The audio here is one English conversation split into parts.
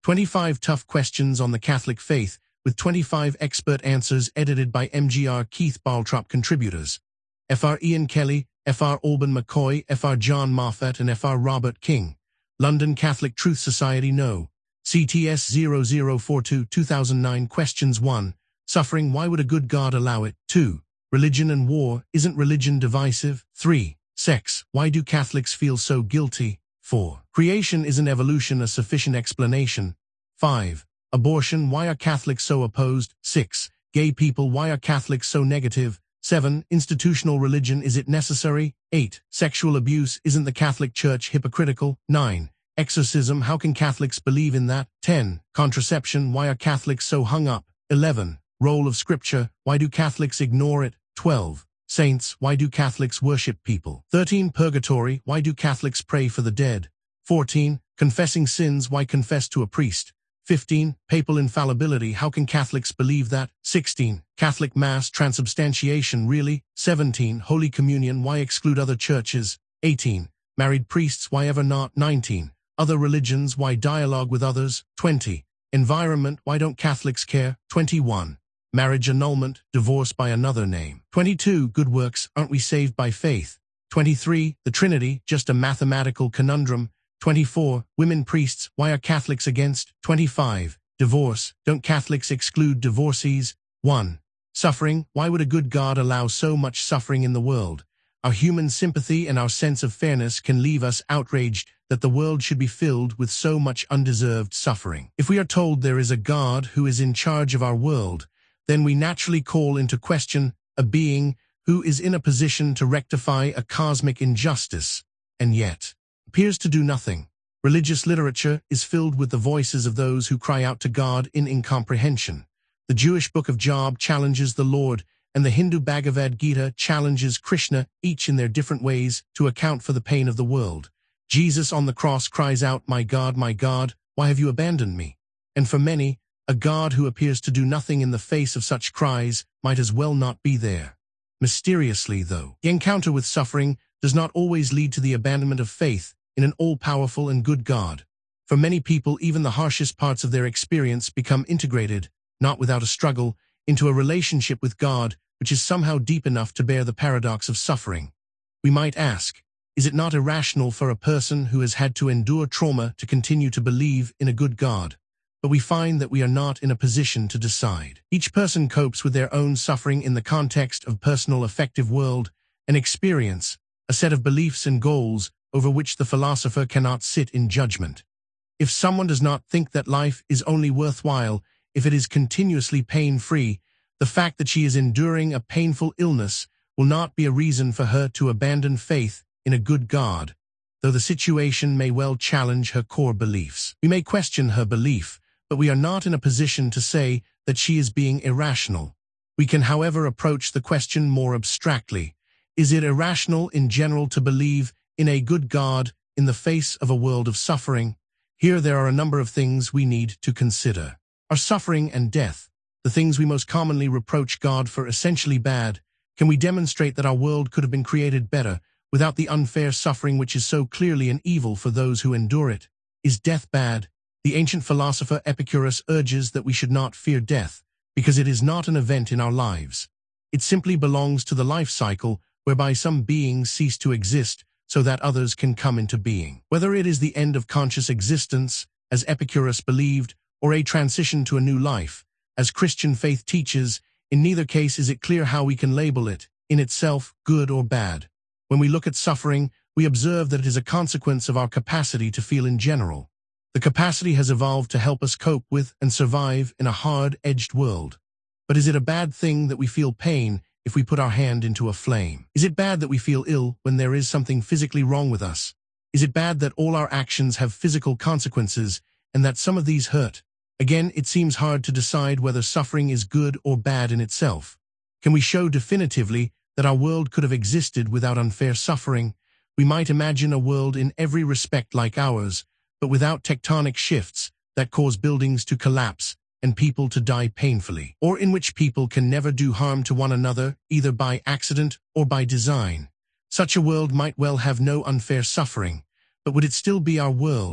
25 Tough Questions on the Catholic Faith, with 25 expert answers edited by MGR Keith Baltrop contributors. Fr. Ian Kelly, Fr. Alban McCoy, Fr. John Moffat and Fr. Robert King. London Catholic Truth Society No. CTS 0042 2009 Questions 1. Suffering, why would a good God allow it? 2. Religion and war, isn't religion divisive? 3. Sex, why do Catholics feel so guilty? 4. Creation, isn't evolution a sufficient explanation? 5. Abortion, why are Catholics so opposed? 6. Gay people, why are Catholics so negative? 7. Institutional religion, is it necessary? 8. Sexual abuse, isn't the Catholic Church hypocritical? 9. Exorcism, how can Catholics believe in that? 10. Contraception, why are Catholics so hung up? 11. Role of Scripture, why do Catholics ignore it? 12. Saints, why do Catholics worship people? 13. Purgatory, why do Catholics pray for the dead? 14. Confessing sins, why confess to a priest? 15. Papal infallibility, how can Catholics believe that? 16. Catholic Mass transubstantiation, really? 17. Holy Communion, why exclude other churches? 18. Married priests, why ever not? 19. Other religions, why dialogue with others? 20. Environment, why don't Catholics care? 21. Marriage annulment, divorce by another name. 22. Good works, aren't we saved by faith? 23. The Trinity, just a mathematical conundrum. 24. Women priests, why are Catholics against? 25. Divorce, don't Catholics exclude divorcees? 1. Suffering, why would a good God allow so much suffering in the world? Our human sympathy and our sense of fairness can leave us outraged that the world should be filled with so much undeserved suffering. If we are told there is a God who is in charge of our world, then we naturally call into question a being who is in a position to rectify a cosmic injustice, and yet appears to do nothing. Religious literature is filled with the voices of those who cry out to God in incomprehension. The Jewish Book of Job challenges the Lord, and the Hindu Bhagavad Gita challenges Krishna, each in their different ways, to account for the pain of the world. Jesus on the cross cries out, my God, why have you abandoned me? And for many, a God who appears to do nothing in the face of such cries might as well not be there. Mysteriously, though, the encounter with suffering does not always lead to the abandonment of faith in an all-powerful and good God. For many people, even the harshest parts of their experience become integrated, not without a struggle, into a relationship with God which is somehow deep enough to bear the paradox of suffering. We might ask, is it not irrational for a person who has had to endure trauma to continue to believe in a good God? But we find that we are not in a position to decide. Each person copes with their own suffering in the context of personal affective world and experience, a set of beliefs and goals over which the philosopher cannot sit in judgment. If someone does not think that life is only worthwhile if it is continuously pain-free, the fact that she is enduring a painful illness will not be a reason for her to abandon faith in a good God, though the situation may well challenge her core beliefs. We may question her belief, but we are not in a position to say that she is being irrational. We can, however, approach the question more abstractly. Is it irrational in general to believe in a good God in the face of a world of suffering? Here there are a number of things we need to consider. Are suffering and death, the things we most commonly reproach God for, essentially bad? Can we demonstrate that our world could have been created better without the unfair suffering which is so clearly an evil for those who endure it? Is death bad? The ancient philosopher Epicurus urges that we should not fear death, because it is not an event in our lives. It simply belongs to the life cycle whereby some beings cease to exist so that others can come into being. Whether it is the end of conscious existence, as Epicurus believed, or a transition to a new life, as Christian faith teaches, in neither case is it clear how we can label it, in itself, good or bad. When we look at suffering, we observe that it is a consequence of our capacity to feel in general. The capacity has evolved to help us cope with and survive in a hard-edged world. But is it a bad thing that we feel pain if we put our hand into a flame? Is it bad that we feel ill when there is something physically wrong with us? Is it bad that all our actions have physical consequences and that some of these hurt? Again, it seems hard to decide whether suffering is good or bad in itself. Can we show definitively that our world could have existed without unfair suffering? We might imagine a world in every respect like ours, but without tectonic shifts that cause buildings to collapse and people to die painfully, or in which people can never do harm to one another, either by accident or by design. Such a world might well have no unfair suffering, but would it still be our world?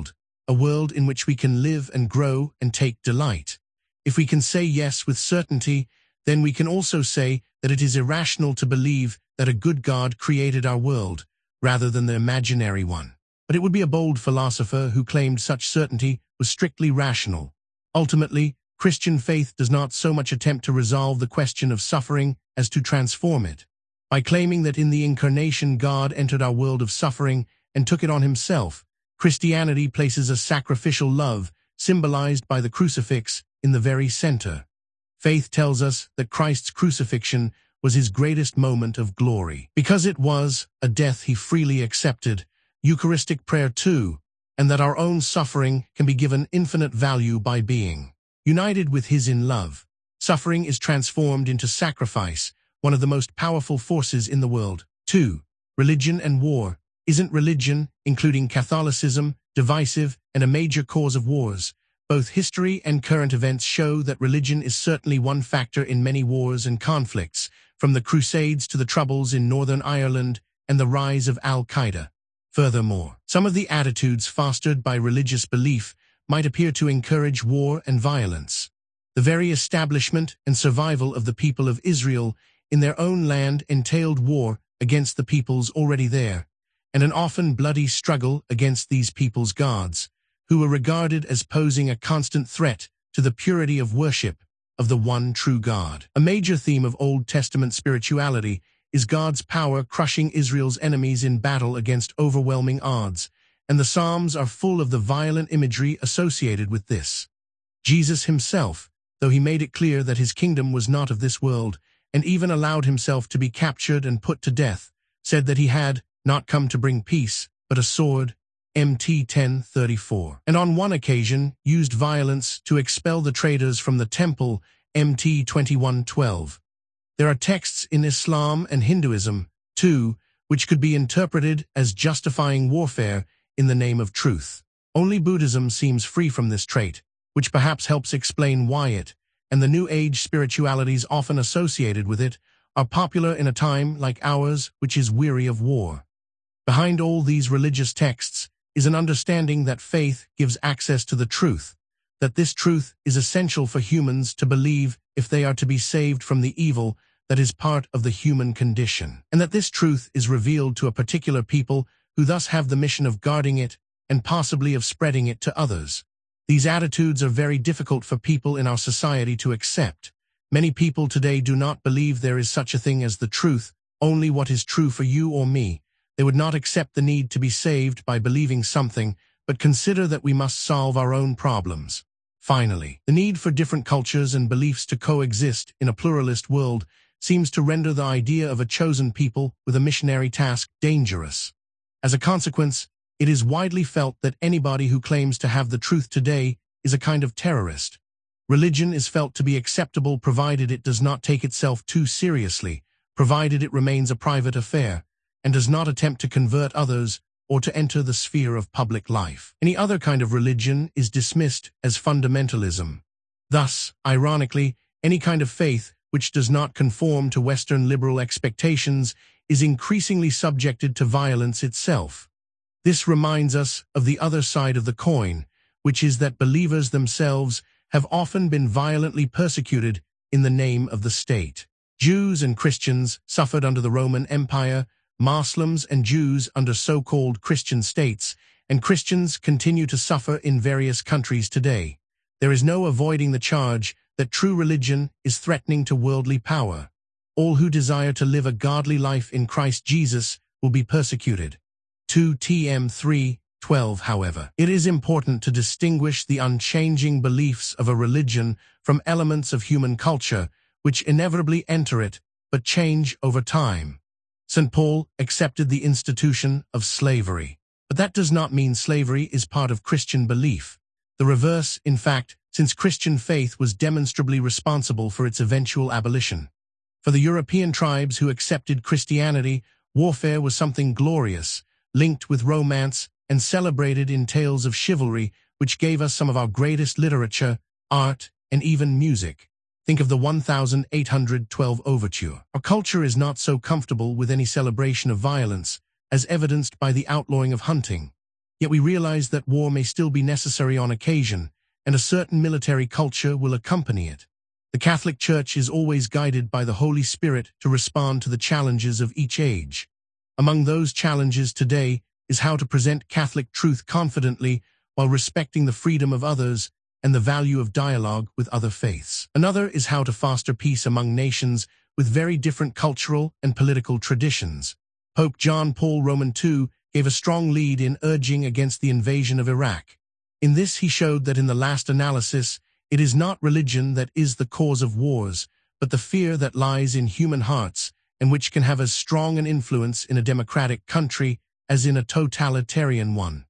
a world in which we can live and grow and take delight. If we can say yes with certainty, then we can also say that it is irrational to believe that a good God created our world, rather than the imaginary one. But it would be a bold philosopher who claimed such certainty was strictly rational. Ultimately, Christian faith does not so much attempt to resolve the question of suffering as to transform it. By claiming that in the Incarnation God entered our world of suffering and took it on himself, Christianity places a sacrificial love, symbolized by the crucifix, in the very center. Faith tells us that Christ's crucifixion was his greatest moment of glory. Because it was a death he freely accepted, Eucharistic prayer too, and that our own suffering can be given infinite value by being united with his in love. Suffering is transformed into sacrifice, one of the most powerful forces in the world. 2. Religion and war. Isn't religion, including Catholicism, divisive and a major cause of wars? Both history and current events show that religion is certainly one factor in many wars and conflicts, from the Crusades to the Troubles in Northern Ireland and the rise of Al-Qaeda. Furthermore, some of the attitudes fostered by religious belief might appear to encourage war and violence. The very establishment and survival of the people of Israel in their own land entailed war against the peoples already there, and an often bloody struggle against these peoples' gods, who were regarded as posing a constant threat to the purity of worship of the one true God. A major theme of Old Testament spirituality is God's power crushing Israel's enemies in battle against overwhelming odds, and the Psalms are full of the violent imagery associated with this. Jesus himself, though he made it clear that his kingdom was not of this world, and even allowed himself to be captured and put to death, said that he had not come to bring peace, but a sword, Mt 10:34, and on one occasion used violence to expel the traders from the temple, Mt 21:12. There are texts in Islam and Hinduism, too, which could be interpreted as justifying warfare in the name of truth. Only Buddhism seems free from this trait, which perhaps helps explain why it, and the New Age spiritualities often associated with it, are popular in a time like ours which is weary of war. Behind all these religious texts is an understanding that faith gives access to the truth, that this truth is essential for humans to believe if they are to be saved from the evil that is part of the human condition, and that this truth is revealed to a particular people who thus have the mission of guarding it and possibly of spreading it to others. These attitudes are very difficult for people in our society to accept. Many people today do not believe there is such a thing as the truth, only what is true for you or me. They would not accept the need to be saved by believing something, but consider that we must solve our own problems. Finally, the need for different cultures and beliefs to coexist in a pluralist world seems to render the idea of a chosen people with a missionary task dangerous. As a consequence, it is widely felt that anybody who claims to have the truth today is a kind of terrorist. Religion is felt to be acceptable provided it does not take itself too seriously, provided it remains a private affair, and does not attempt to convert others or to enter the sphere of public life. Any other kind of religion is dismissed as fundamentalism. Thus, ironically, any kind of faith which does not conform to Western liberal expectations is increasingly subjected to violence itself. This reminds us of the other side of the coin, which is that believers themselves have often been violently persecuted in the name of the state. Jews and Christians suffered under the Roman Empire, Muslims and Jews under so-called Christian states, and Christians continue to suffer in various countries today. There is no avoiding the charge that true religion is threatening to worldly power. All who desire to live a godly life in Christ Jesus will be persecuted. 2 Tim 3:12. However, it is important to distinguish the unchanging beliefs of a religion from elements of human culture, which inevitably enter it, but change over time. St. Paul accepted the institution of slavery, but that does not mean slavery is part of Christian belief. The reverse, in fact, since Christian faith was demonstrably responsible for its eventual abolition. For the European tribes who accepted Christianity, warfare was something glorious, linked with romance and celebrated in tales of chivalry, which gave us some of our greatest literature, art, and even music. Think of the 1812 Overture. Our culture is not so comfortable with any celebration of violence, as evidenced by the outlawing of hunting. Yet we realize that war may still be necessary on occasion, and a certain military culture will accompany it. The Catholic Church is always guided by the Holy Spirit to respond to the challenges of each age. Among those challenges today is how to present Catholic truth confidently while respecting the freedom of others and the value of dialogue with other faiths. Another is how to foster peace among nations with very different cultural and political traditions. Pope John Paul II gave a strong lead in urging against the invasion of Iraq. In this he showed that in the last analysis, it is not religion that is the cause of wars, but the fear that lies in human hearts and which can have as strong an influence in a democratic country as in a totalitarian one.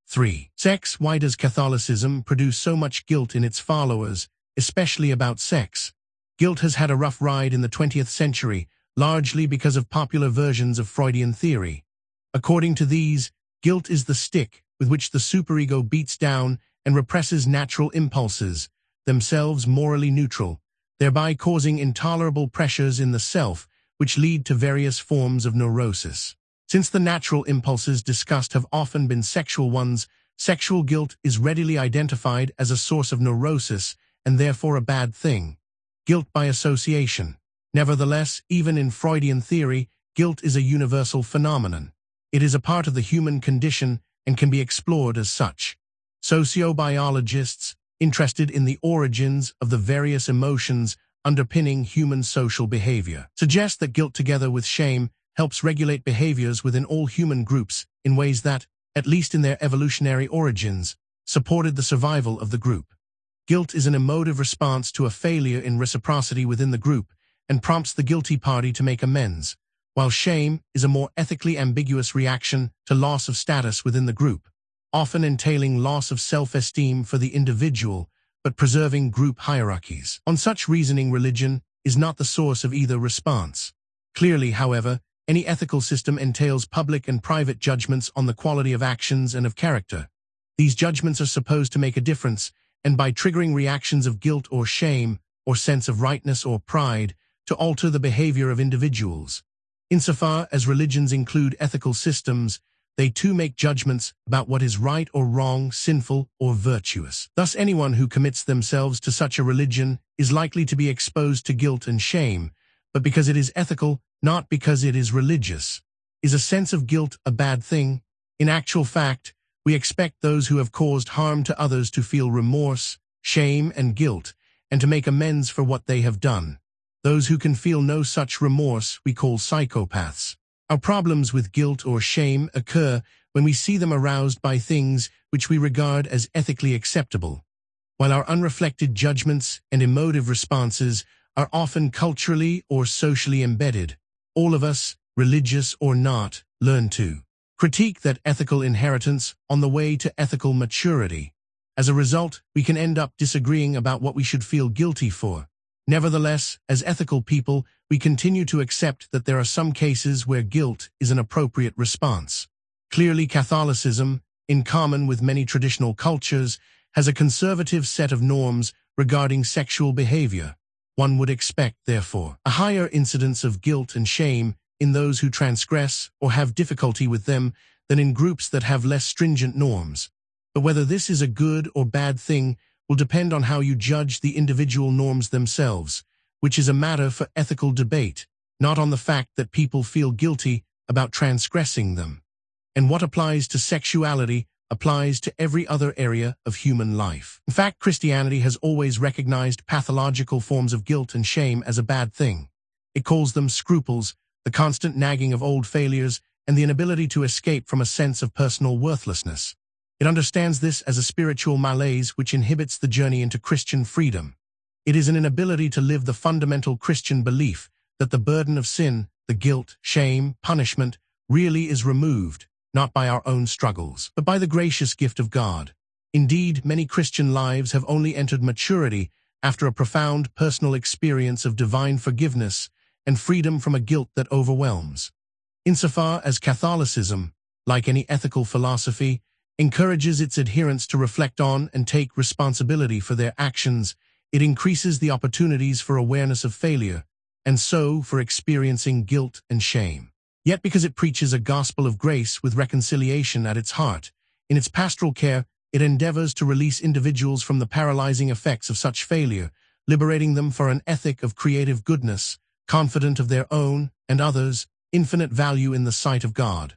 3. Sex. Why does Catholicism produce so much guilt in its followers, especially about sex? Guilt has had a rough ride in the 20th century, largely because of popular versions of Freudian theory. According to these, guilt is the stick with which the superego beats down and represses natural impulses, themselves morally neutral, thereby causing intolerable pressures in the self, which lead to various forms of neurosis. Since the natural impulses discussed have often been sexual ones, sexual guilt is readily identified as a source of neurosis and therefore a bad thing. Guilt by association. Nevertheless, even in Freudian theory, guilt is a universal phenomenon. It is a part of the human condition and can be explored as such. Sociobiologists, interested in the origins of the various emotions underpinning human social behavior, suggest that guilt together with shame helps regulate behaviors within all human groups in ways that, at least in their evolutionary origins, supported the survival of the group. Guilt is an emotive response to a failure in reciprocity within the group and prompts the guilty party to make amends, while shame is a more ethically ambiguous reaction to loss of status within the group, often entailing loss of self-esteem for the individual but preserving group hierarchies. On such reasoning, religion is not the source of either response. Clearly, however, any ethical system entails public and private judgments on the quality of actions and of character. These judgments are supposed to make a difference, and by triggering reactions of guilt or shame, or sense of rightness or pride, to alter the behavior of individuals. Insofar as religions include ethical systems, they too make judgments about what is right or wrong, sinful or virtuous. Thus, anyone who commits themselves to such a religion is likely to be exposed to guilt and shame, but because it is ethical, not because it is religious. Is a sense of guilt a bad thing? In actual fact, we expect those who have caused harm to others to feel remorse, shame, and guilt, and to make amends for what they have done. Those who can feel no such remorse we call psychopaths. Our problems with guilt or shame occur when we see them aroused by things which we regard as ethically acceptable, while our unreflected judgments and emotive responses are often culturally or socially embedded. All of us, religious or not, learn to critique that ethical inheritance on the way to ethical maturity. As a result, we can end up disagreeing about what we should feel guilty for. Nevertheless, as ethical people, we continue to accept that there are some cases where guilt is an appropriate response. Clearly, Catholicism, in common with many traditional cultures, has a conservative set of norms regarding sexual behavior. One would expect, therefore, a higher incidence of guilt and shame in those who transgress or have difficulty with them than in groups that have less stringent norms. But whether this is a good or bad thing will depend on how you judge the individual norms themselves, which is a matter for ethical debate, not on the fact that people feel guilty about transgressing them. And what applies to sexuality applies to every other area of human life. In fact, Christianity has always recognized pathological forms of guilt and shame as a bad thing. It calls them scruples, the constant nagging of old failures, and the inability to escape from a sense of personal worthlessness. It understands this as a spiritual malaise which inhibits the journey into Christian freedom. It is an inability to live the fundamental Christian belief that the burden of sin, the guilt, shame, punishment, really is removed, not by our own struggles, but by the gracious gift of God. Indeed, many Christian lives have only entered maturity after a profound personal experience of divine forgiveness and freedom from a guilt that overwhelms. Insofar as Catholicism, like any ethical philosophy, encourages its adherents to reflect on and take responsibility for their actions, it increases the opportunities for awareness of failure, and so for experiencing guilt and shame. Yet because it preaches a gospel of grace with reconciliation at its heart, In its pastoral care, it endeavors to release individuals from the paralyzing effects of such failure, liberating them for an ethic of creative goodness, confident of their own and others' infinite value in the sight of God.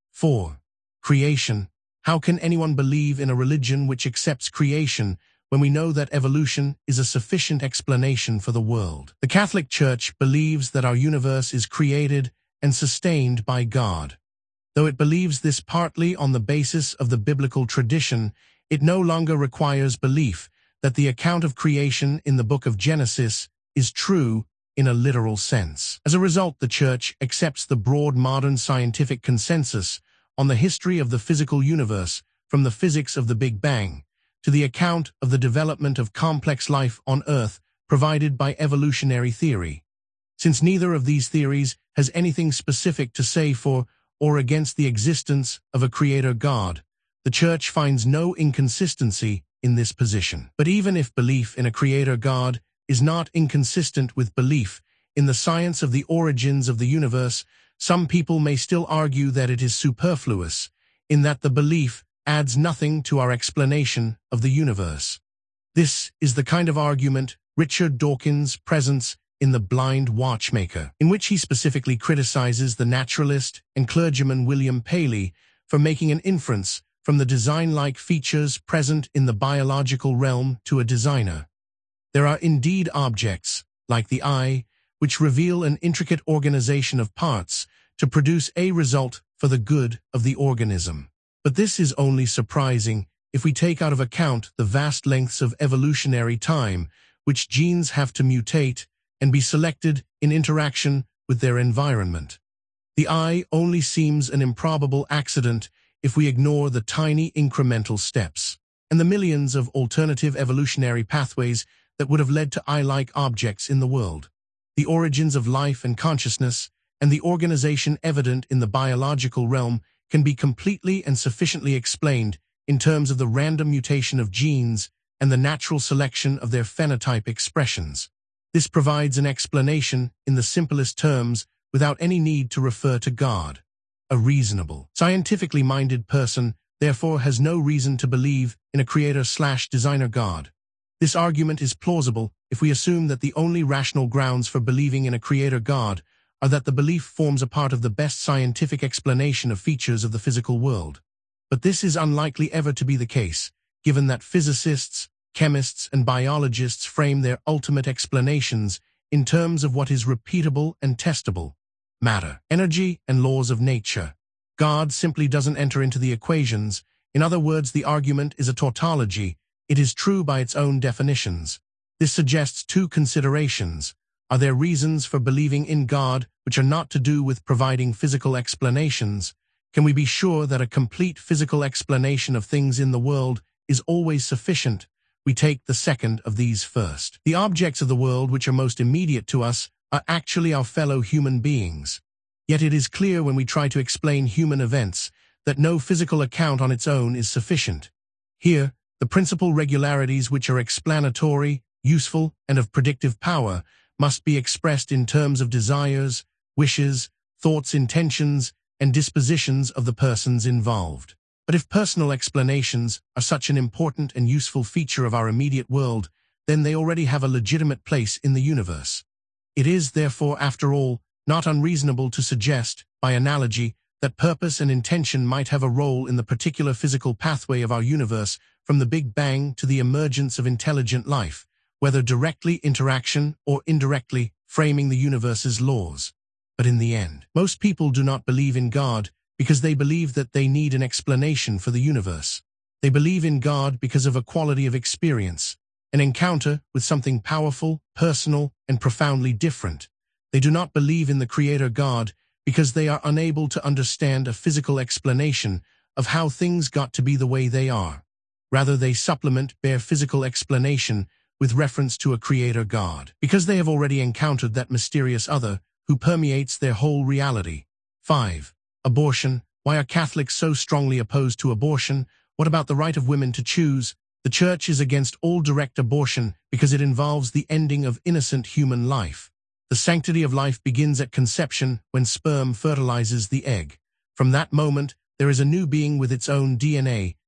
4. Creation. How can anyone believe in a religion which accepts creation when we know that evolution is a sufficient explanation for the world? The Catholic Church believes that our universe is created and sustained by God. Though it believes this partly on the basis of the biblical tradition, it no longer requires belief that the account of creation in the book of Genesis is true in a literal sense. As a result, the Church accepts the broad modern scientific consensus on the history of the physical universe, from the physics of the Big Bang to the account of the development of complex life on Earth provided by evolutionary theory. Since neither of these theories has anything specific to say for or against the existence of a creator God, the Church finds no inconsistency in this position. But even if belief in a creator God is not inconsistent with belief in the science of the origins of the universe, some people may still argue that it is superfluous, in that the belief adds nothing to our explanation of the universe. This is the kind of argument Richard Dawkins presents in The Blind Watchmaker, in which he specifically criticizes the naturalist and clergyman William Paley for making an inference from the design-like features present in the biological realm to a designer. There are indeed objects, like the eye, which reveal an intricate organization of parts to produce a result for the good of the organism. But this is only surprising if we take out of account the vast lengths of evolutionary time which genes have to mutate and be selected in interaction with their environment. The eye only seems an improbable accident if we ignore the tiny incremental steps and the millions of alternative evolutionary pathways that would have led to eye-like objects in the world. The origins of life and consciousness and the organization evident in the biological realm can be completely and sufficiently explained in terms of the random mutation of genes and the natural selection of their phenotype expressions. This provides an explanation in the simplest terms without any need to refer to God. A reasonable, scientifically minded person therefore has no reason to believe in a creator/designer God. This argument is plausible if we assume that the only rational grounds for believing in a creator God are that the belief forms a part of the best scientific explanation of features of the physical world. But this is unlikely ever to be the case, given that physicists, chemists, and biologists frame their ultimate explanations in terms of what is repeatable and testable: matter, energy, and laws of nature. God simply doesn't enter into the equations. In other words, the argument is a tautology. It is true by its own definitions. This suggests two considerations. Are there reasons for believing in God which are not to do with providing physical explanations? Can we be sure that a complete physical explanation of things in the world is always sufficient? We take the second of these first. The objects of the world which are most immediate to us are actually our fellow human beings. Yet it is clear when we try to explain human events that no physical account on its own is sufficient. Here, the principal regularities which are explanatory, useful, and of predictive power must be expressed in terms of desires, wishes, thoughts, intentions, and dispositions of the persons involved. But if personal explanations are such an important and useful feature of our immediate world, then they already have a legitimate place in the universe. It is, therefore, after all, not unreasonable to suggest, by analogy, that purpose and intention might have a role in the particular physical pathway of our universe from the Big Bang to the emergence of intelligent life, whether directly interaction or indirectly framing the universe's laws. But in the end, most people do not believe in God because they believe that they need an explanation for the universe. They believe in God because of a quality of experience, an encounter with something powerful, personal, and profoundly different. They do not believe in the Creator God because they are unable to understand a physical explanation of how things got to be the way they are. Rather, they supplement bare physical explanation with reference to a Creator God, because they have already encountered that mysterious other who permeates their whole reality. 5. Abortion. Why are Catholics so strongly opposed to abortion? What about the right of women to choose? The Church is against all direct abortion because it involves the ending of innocent human life. The sanctity of life begins at conception when sperm fertilizes the egg. From that moment, there is a new being with its own DNA,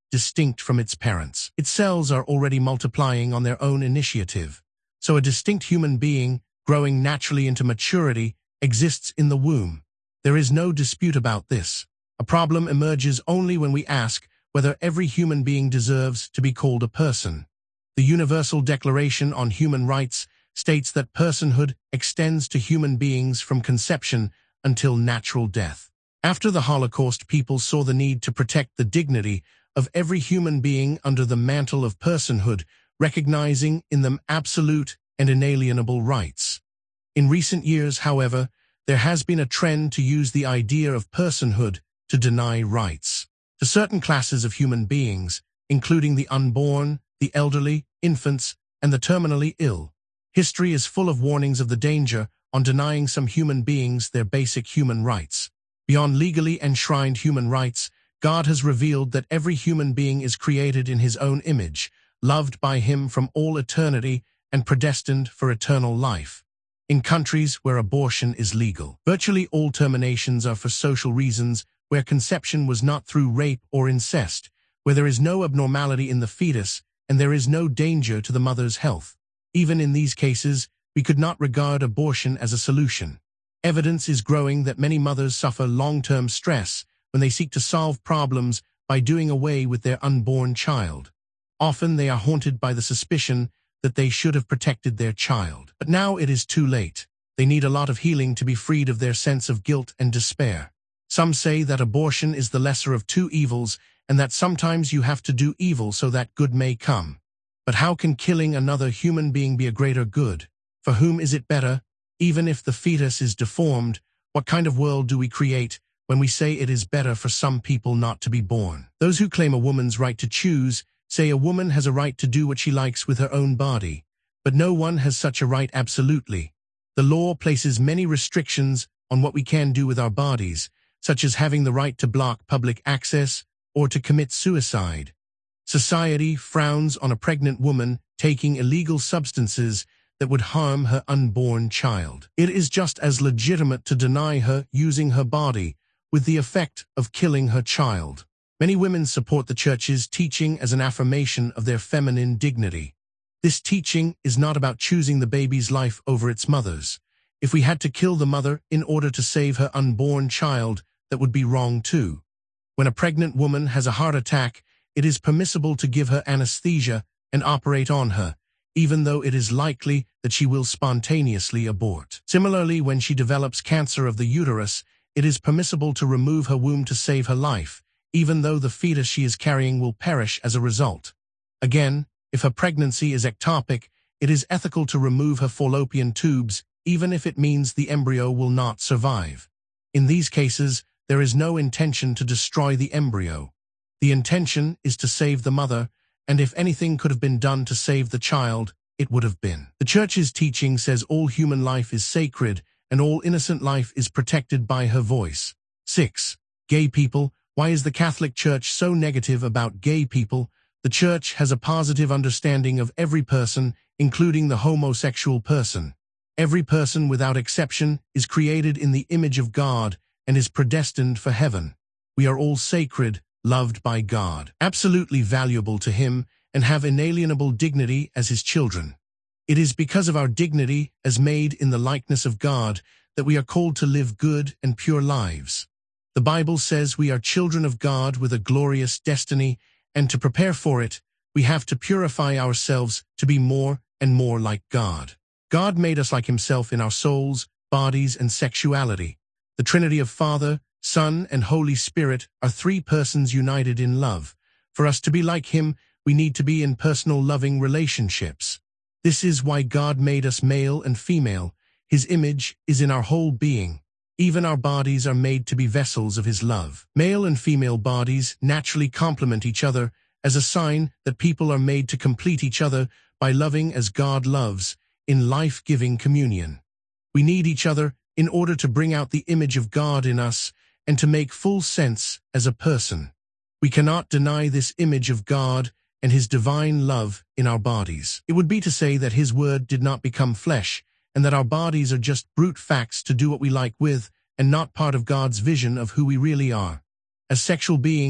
distinct from its parents. Its cells are already multiplying on their own initiative. So a distinct human being, growing naturally into maturity, exists in the womb. There is no dispute about this. A problem emerges only when we ask whether every human being deserves to be called a person. The Universal Declaration on Human Rights states that personhood extends to human beings from conception until natural death. After the Holocaust, people saw the need to protect the dignity of every human being under the mantle of personhood, recognizing in them absolute and inalienable rights. In recent years, however, there has been a trend to use the idea of personhood to deny rights to certain classes of human beings, including the unborn, the elderly, infants, and the terminally ill. History is full of warnings of the danger on denying some human beings their basic human rights. Beyond legally enshrined human rights, God has revealed that every human being is created in his own image, loved by him from all eternity and predestined for eternal life. In countries where abortion is legal, virtually all terminations are for social reasons, where conception was not through rape or incest, where there is no abnormality in the fetus and there is no danger to the mother's health. Even in these cases, we could not regard abortion as a solution. Evidence is growing that many mothers suffer long-term stress when they seek to solve problems by doing away with their unborn child. Often they are haunted by the suspicion that they should have protected their child. But now it is too late. They need a lot of healing to be freed of their sense of guilt and despair. Some say that abortion is the lesser of two evils and that sometimes you have to do evil so that good may come. But how can killing another human being be a greater good? For whom is it better? Even if the fetus is deformed, what kind of world do we create when we say it is better for some people not to be born? Those who claim a woman's right to choose say a woman has a right to do what she likes with her own body, but no one has such a right absolutely. The law places many restrictions on what we can do with our bodies, such as having the right to block public access or to commit suicide. Society frowns on a pregnant woman taking illegal substances that would harm her unborn child. It is just as legitimate to deny her using her body with the effect of killing her child. Many women support the church's teaching as an affirmation of their feminine dignity. This teaching is not about choosing the baby's life over its mother's. If we had to kill the mother in order to save her unborn child, that would be wrong too. When a pregnant woman has a heart attack, it is permissible to give her anesthesia and operate on her, even though it is likely that she will spontaneously abort. Similarly, when she develops cancer of the uterus, it is permissible to remove her womb to save her life, even though the fetus she is carrying will perish as a result. Again, if her pregnancy is ectopic, it is ethical to remove her fallopian tubes, even if it means the embryo will not survive. In these cases, there is no intention to destroy the embryo. The intention is to save the mother, and if anything could have been done to save the child, it would have been. The Church's teaching says all human life is sacred, and all innocent life is protected by her voice. 6. Gay people. Why is the Catholic Church so negative about gay people? The Church has a positive understanding of every person, including the homosexual person. Every person without exception is created in the image of God and is predestined for heaven. We are all sacred, loved by God, absolutely valuable to Him, and have inalienable dignity as His children. It is because of our dignity as made in the likeness of God that we are called to live good and pure lives. The Bible says we are children of God with a glorious destiny, and to prepare for it, we have to purify ourselves to be more and more like God. God made us like Himself in our souls, bodies, and sexuality. The Trinity of Father, Son, and Holy Spirit are three persons united in love. For us to be like Him, we need to be in personal loving relationships. This is why God made us male and female. His image is in our whole being. Even our bodies are made to be vessels of His love. Male and female bodies naturally complement each other as a sign that people are made to complete each other by loving as God loves, in life-giving communion. We need each other in order to bring out the image of God in us and to make full sense as a person. We cannot deny this image of God and His divine love in our bodies. It would be to say that His word did not become flesh, and that our bodies are just brute facts to do what we like with, and not part of God's vision of who we really are. As sexual beings,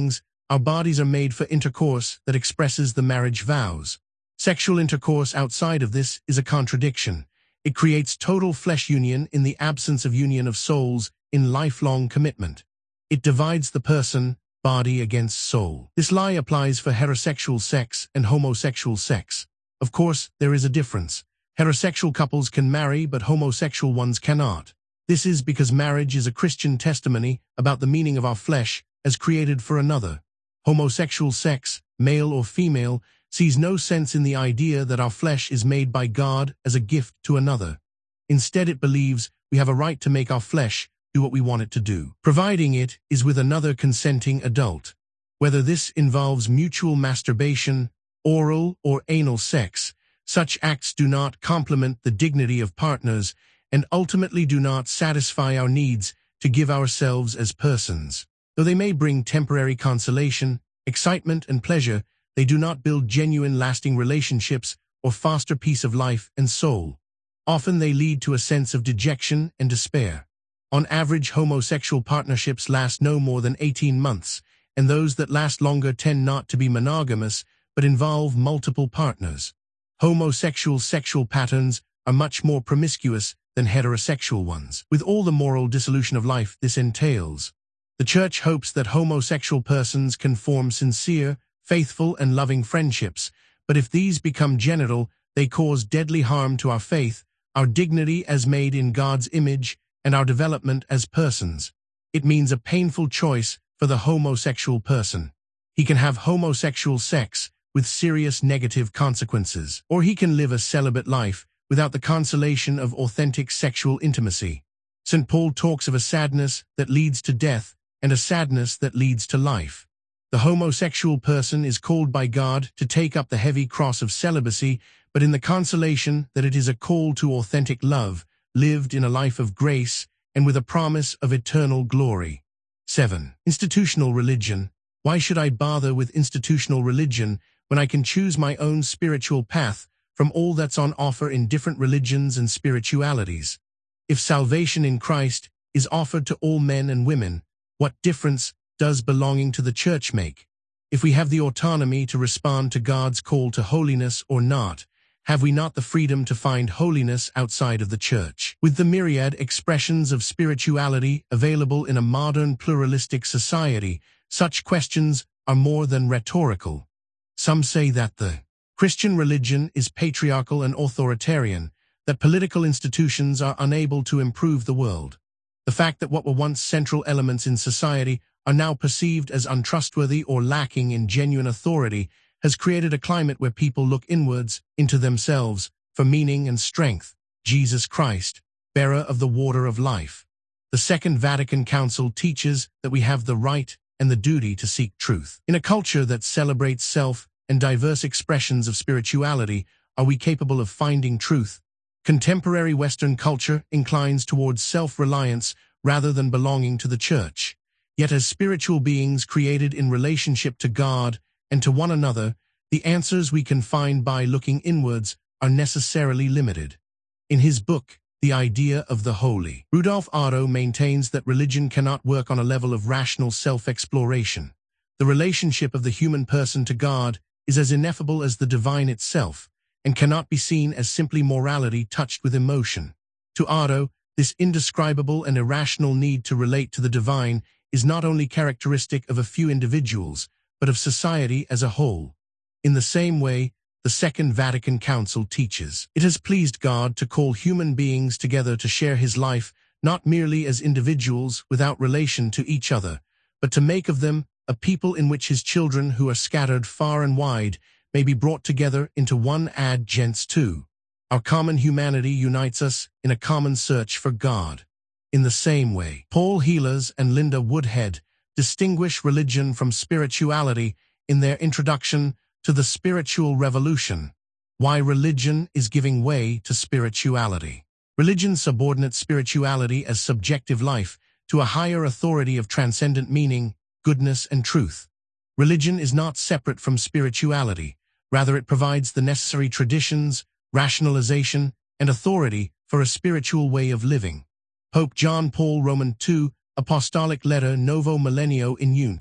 Our bodies are made for intercourse that expresses the marriage vows. Sexual intercourse outside of this is a contradiction. It creates total flesh union in the absence of union of souls in lifelong commitment. It divides the person, body against soul. This lie applies for heterosexual sex and homosexual sex. Of course, there is a difference. Heterosexual couples can marry, but homosexual ones cannot. This is because marriage is a Christian testimony about the meaning of our flesh as created for another. Homosexual sex, male or female, sees no sense in the idea that our flesh is made by God as a gift to another. Instead, it believes we have a right to make our flesh do what we want it to do, providing it is with another consenting adult. Whether this involves mutual masturbation, oral or anal sex, such acts do not complement the dignity of partners and ultimately do not satisfy our needs to give ourselves as persons. Though they may bring temporary consolation, excitement, and pleasure, they do not build genuine lasting relationships or foster peace of life and soul. Often they lead to a sense of dejection and despair. On average, homosexual partnerships last no more than 18 months, and those that last longer tend not to be monogamous but involve multiple partners. Homosexual sexual patterns are much more promiscuous than heterosexual ones, with all the moral dissolution of life this entails. The Church hopes that homosexual persons can form sincere, faithful, and loving friendships, but if these become genital, they cause deadly harm to our faith, our dignity as made in God's image, and our development as persons. It means a painful choice for the homosexual person. He can have homosexual sex with serious negative consequences, or he can live a celibate life without the consolation of authentic sexual intimacy. St. Paul talks of a sadness that leads to death and a sadness that leads to life. The homosexual person is called by God to take up the heavy cross of celibacy, but in the consolation that it is a call to authentic love, lived in a life of grace and with a promise of eternal glory. 7. Institutional religion. Why should I bother with institutional religion when I can choose my own spiritual path from all that's on offer in different religions and spiritualities? If salvation in Christ is offered to all men and women, what difference does belonging to the Church make? If we have the autonomy to respond to God's call to holiness or not, have we not the freedom to find holiness outside of the Church? With the myriad expressions of spirituality available in a modern pluralistic society, such questions are more than rhetorical. Some say that the Christian religion is patriarchal and authoritarian, that political institutions are unable to improve the world. The fact that what were once central elements in society are now perceived as untrustworthy or lacking in genuine authority has created a climate where people look inwards into themselves for meaning and strength. Jesus Christ, bearer of the water of life. The Second Vatican Council teaches that we have the right and the duty to seek truth. In a culture that celebrates self and diverse expressions of spirituality, are we capable of finding truth? Contemporary Western culture inclines towards self-reliance rather than belonging to the Church. Yet as spiritual beings created in relationship to God and to one another, the answers we can find by looking inwards are necessarily limited. In his book, The Idea of the Holy, Rudolf Otto maintains that religion cannot work on a level of rational self-exploration. The relationship of the human person to God is as ineffable as the divine itself, and cannot be seen as simply morality touched with emotion. To Otto, this indescribable and irrational need to relate to the divine is not only characteristic of a few individuals, but of society as a whole. In the same way, the Second Vatican Council teaches, it has pleased God to call human beings together to share his life, not merely as individuals without relation to each other, but to make of them a people in which his children who are scattered far and wide may be brought together into one ad gentes two. Our common humanity unites us in a common search for God. In the same way, Paul Heelas and Linda Woodhead distinguish religion from spirituality in their introduction to The Spiritual Revolution, Why Religion is Giving Way to Spirituality. Religion subordinates spirituality as subjective life to a higher authority of transcendent meaning, goodness, and truth. Religion is not separate from spirituality. Rather, it provides the necessary traditions, rationalization, and authority for a spiritual way of living. Pope John Paul II, Apostolic Letter Novo Millennio Iunt,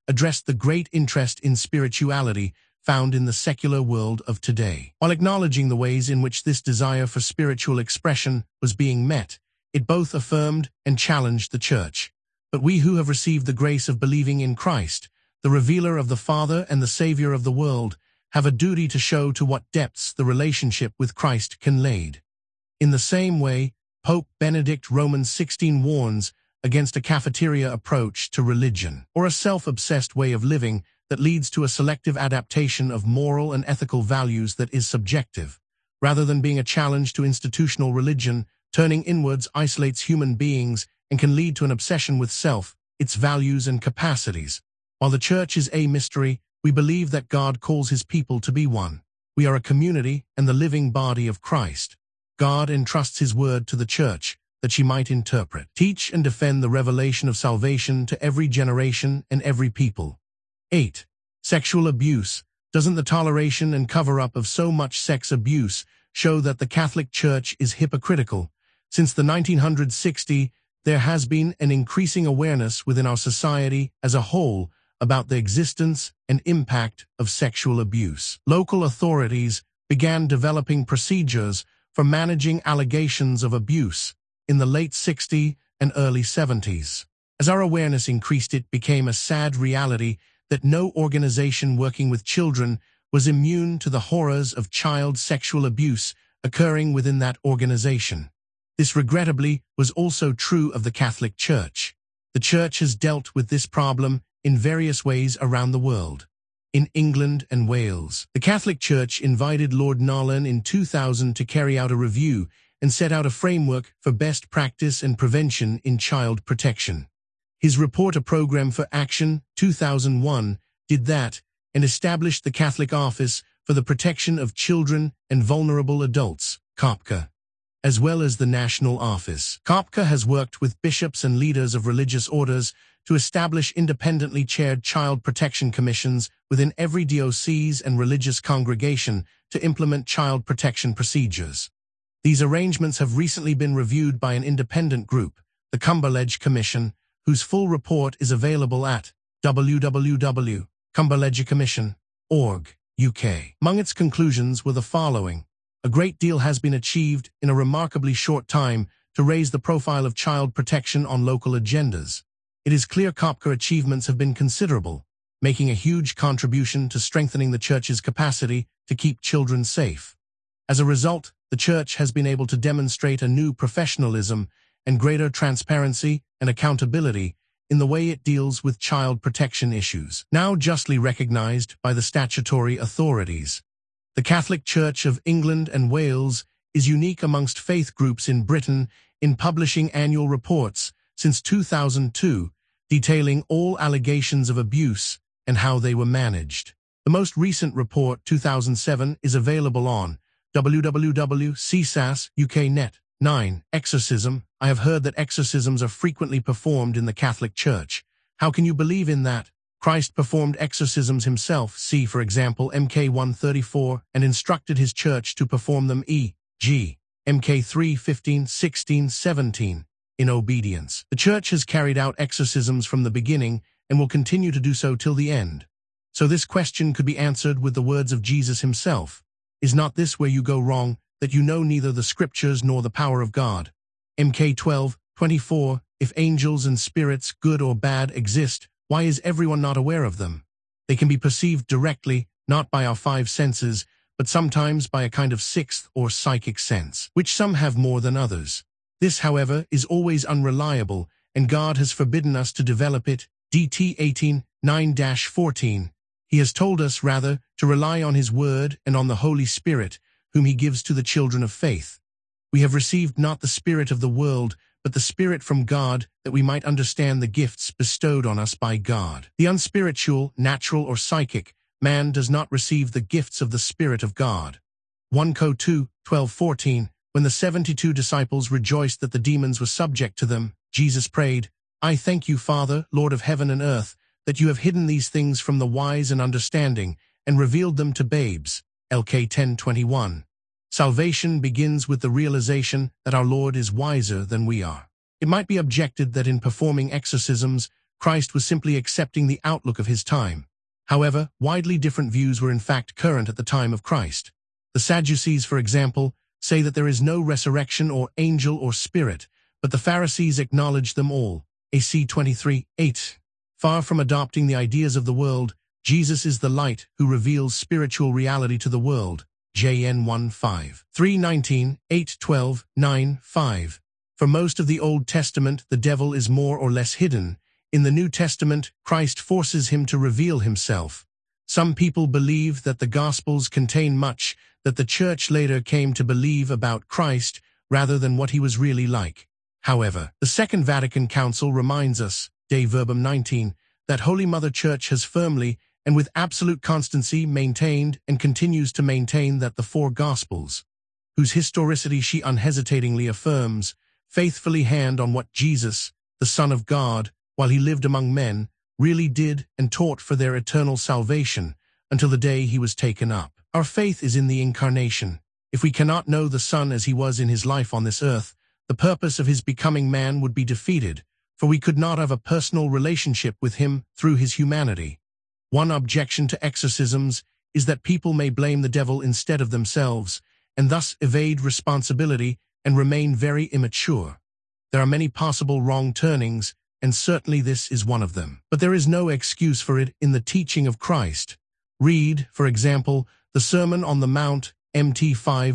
addressed the great interest in spirituality found in the secular world of today. While acknowledging the ways in which this desire for spiritual expression was being met, it both affirmed and challenged the Church. But we who have received the grace of believing in Christ, the revealer of the Father and the Savior of the world, have a duty to show to what depths the relationship with Christ can lead. In the same way, Pope Benedict Romans 16 warns against a cafeteria approach to religion, or a self-obsessed way of living that leads to a selective adaptation of moral and ethical values that is subjective. Rather than being a challenge to institutional religion, turning inwards isolates human beings and can lead to an obsession with self, its values and capacities. While the Church is a mystery, we believe that God calls His people to be one. We are a community and the living body of Christ. God entrusts His word to the Church, that she might interpret, teach and defend the revelation of salvation to every generation and every people. 8. Sexual abuse. Doesn't the toleration and cover-up of so much sex abuse show that the Catholic Church is hypocritical? Since the 1960s, there has been an increasing awareness within our society as a whole about the existence and impact of sexual abuse. Local authorities began developing procedures for managing allegations of abuse in the late 60s and early 70s. As our awareness increased, it became a sad reality that no organization working with children was immune to the horrors of child sexual abuse occurring within that organization. This regrettably was also true of the Catholic Church. The Church has dealt with this problem in various ways around the world. In England and Wales, the Catholic Church invited Lord Nolan in 2000 to carry out a review and set out a framework for best practice and prevention in child protection. His report, A Program for Action, 2001, did that and established the Catholic Office for the Protection of Children and Vulnerable Adults, COPCA, as well as the National Office. COPCA has worked with bishops and leaders of religious orders to establish independently chaired child protection commissions within every diocese and religious congregation to implement child protection procedures. These arrangements have recently been reviewed by an independent group, the Cumberledge Commission, whose full report is available at www.cumberledgecommission.org, UK. Among its conclusions were the following. A great deal has been achieved in a remarkably short time to raise the profile of child protection on local agendas. It is clear COPCA achievements have been considerable, making a huge contribution to strengthening the Church's capacity to keep children safe. As a result, the Church has been able to demonstrate a new professionalism and greater transparency and accountability in the way it deals with child protection issues, now justly recognized by the statutory authorities. The Catholic Church of England and Wales is unique amongst faith groups in Britain in publishing annual reports since 2002, detailing all allegations of abuse and how they were managed. The most recent report, 2007, is available on www.csas UK.net. 9. Exorcism. I have heard that exorcisms are frequently performed in the Catholic Church. How can you believe in that? Christ performed exorcisms himself, see for example Mk 134, and instructed his Church to perform them e.g. Mk 3, 15, 16, 17, in obedience. The Church has carried out exorcisms from the beginning and will continue to do so till the end. So this question could be answered with the words of Jesus himself. Is not this where you go wrong, that you know neither the Scriptures nor the power of God? Mk 12, 24, if angels and spirits, good or bad, exist, why is everyone not aware of them? They can be perceived directly, not by our five senses, but sometimes by a kind of sixth or psychic sense, which some have more than others. This, however, is always unreliable, and God has forbidden us to develop it. DT 18, 9-14. He has told us, rather, to rely on His Word and on the Holy Spirit, whom He gives to the children of faith. We have received not the spirit of the world, but the Spirit from God, that we might understand the gifts bestowed on us by God. The unspiritual, natural or psychic, man does not receive the gifts of the Spirit of God. 1 Cor 2, 12-14. When the 72 disciples rejoiced that the demons were subject to them, Jesus prayed, I thank you, Father, Lord of heaven and earth, that you have hidden these things from the wise and understanding, and revealed them to babes. LK 10:21. Salvation begins with the realization that our Lord is wiser than we are. It might be objected that in performing exorcisms, Christ was simply accepting the outlook of his time. However, widely different views were in fact current at the time of Christ. The Sadducees, for example, say that there is no resurrection or angel or spirit, but the Pharisees acknowledge them all. AC 23:8. Far from adopting the ideas of the world, Jesus is the light who reveals spiritual reality to the world. JN 1:5. 3:19, 8:12, 9:5. For most of the Old Testament, the devil is more or less hidden. In the New Testament, Christ forces him to reveal himself. Some people believe that the Gospels contain much that the Church later came to believe about Christ rather than what he was really like. However, the Second Vatican Council reminds us, De Verbum 19, that Holy Mother Church has firmly and with absolute constancy maintained and continues to maintain that the four Gospels, whose historicity she unhesitatingly affirms, faithfully hand on what Jesus, the Son of God, while he lived among men, really did and taught for their eternal salvation until the day he was taken up. Our faith is in the Incarnation. If we cannot know the Son as he was in his life on this earth, the purpose of his becoming man would be defeated, for we could not have a personal relationship with him through his humanity. One objection to exorcisms is that people may blame the devil instead of themselves, and thus evade responsibility and remain very immature. There are many possible wrong turnings, and certainly this is one of them. But there is no excuse for it in the teaching of Christ. Read, for example, the Sermon on the Mount, MT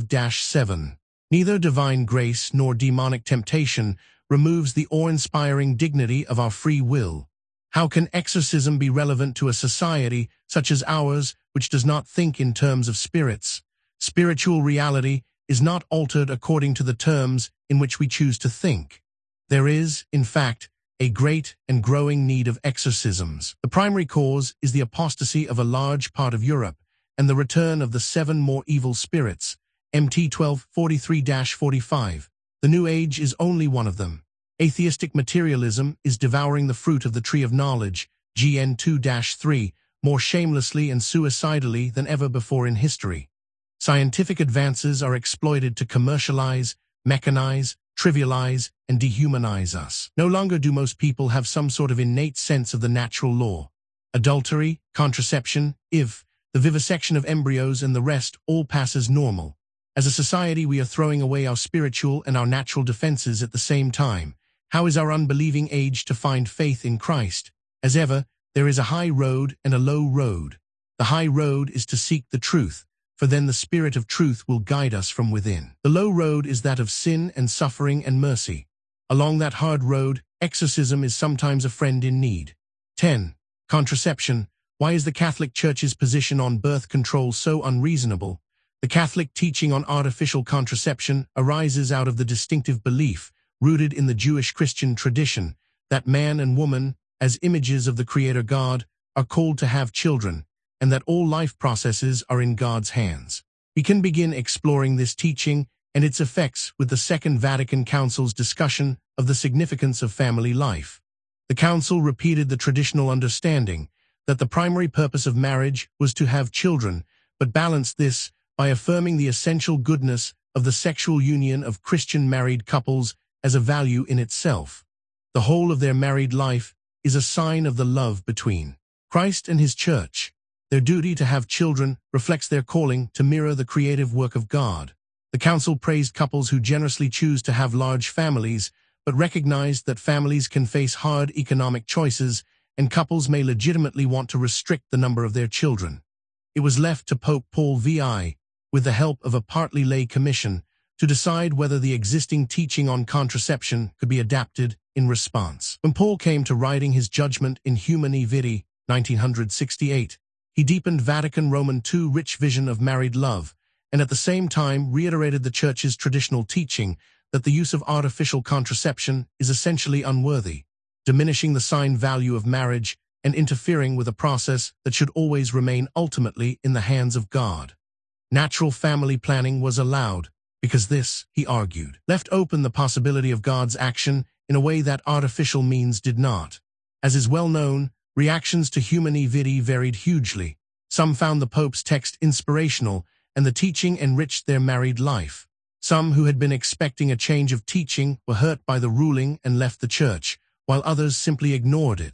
5-7. Neither divine grace nor demonic temptation removes the awe-inspiring dignity of our free will. How can exorcism be relevant to a society such as ours, which does not think in terms of spirits? Spiritual reality is not altered according to the terms in which we choose to think. There is, in fact, a great and growing need of exorcisms. The primary cause is the apostasy of a large part of Europe and the return of the 7 more evil spirits, MT 1243-45. The New Age is only one of them. Atheistic materialism is devouring the fruit of the tree of knowledge, GN 2-3, more shamelessly and suicidally than ever before in history. Scientific advances are exploited to commercialize, mechanize, trivialize, and dehumanize us. No longer do most people have some sort of innate sense of the natural law. Adultery, contraception, the vivisection of embryos and the rest all pass as normal. As a society, we are throwing away our spiritual and our natural defenses at the same time. How is our unbelieving age to find faith in Christ? As ever, there is a high road and a low road. The high road is to seek the truth, for then the Spirit of truth will guide us from within. The low road is that of sin and suffering and mercy. Along that hard road, exorcism is sometimes a friend in need. 10. Contraception. Why is the Catholic Church's position on birth control so unreasonable? The Catholic teaching on artificial contraception arises out of the distinctive belief, rooted in the Jewish Christian tradition, that man and woman, as images of the Creator God, are called to have children, and that all life processes are in God's hands. We can begin exploring this teaching and its effects with the Second Vatican Council's discussion of the significance of family life. The Council repeated the traditional understanding that the primary purpose of marriage was to have children, but balanced this by affirming the essential goodness of the sexual union of Christian married couples as a value in itself. The whole of their married life is a sign of the love between Christ and his Church. Their duty to have children reflects their calling to mirror the creative work of God. The Council praised couples who generously choose to have large families, but recognized that families can face hard economic choices and couples may legitimately want to restrict the number of their children. It was left to Pope Paul VI, with the help of a partly lay commission, to decide whether the existing teaching on contraception could be adapted in response. When Paul came to writing his judgment in Humani Vitae, 1968, he deepened Vatican Roman II rich vision of married love, and at the same time reiterated the Church's traditional teaching that the use of artificial contraception is essentially unworthy, diminishing the sign value of marriage and interfering with a process that should always remain ultimately in the hands of God. Natural family planning was allowed, because this, he argued, left open the possibility of God's action in a way that artificial means did not. As is well known, reactions to Humani Vitae varied hugely. Some found the Pope's text inspirational, and the teaching enriched their married life. Some who had been expecting a change of teaching were hurt by the ruling and left the Church, while others simply ignored it.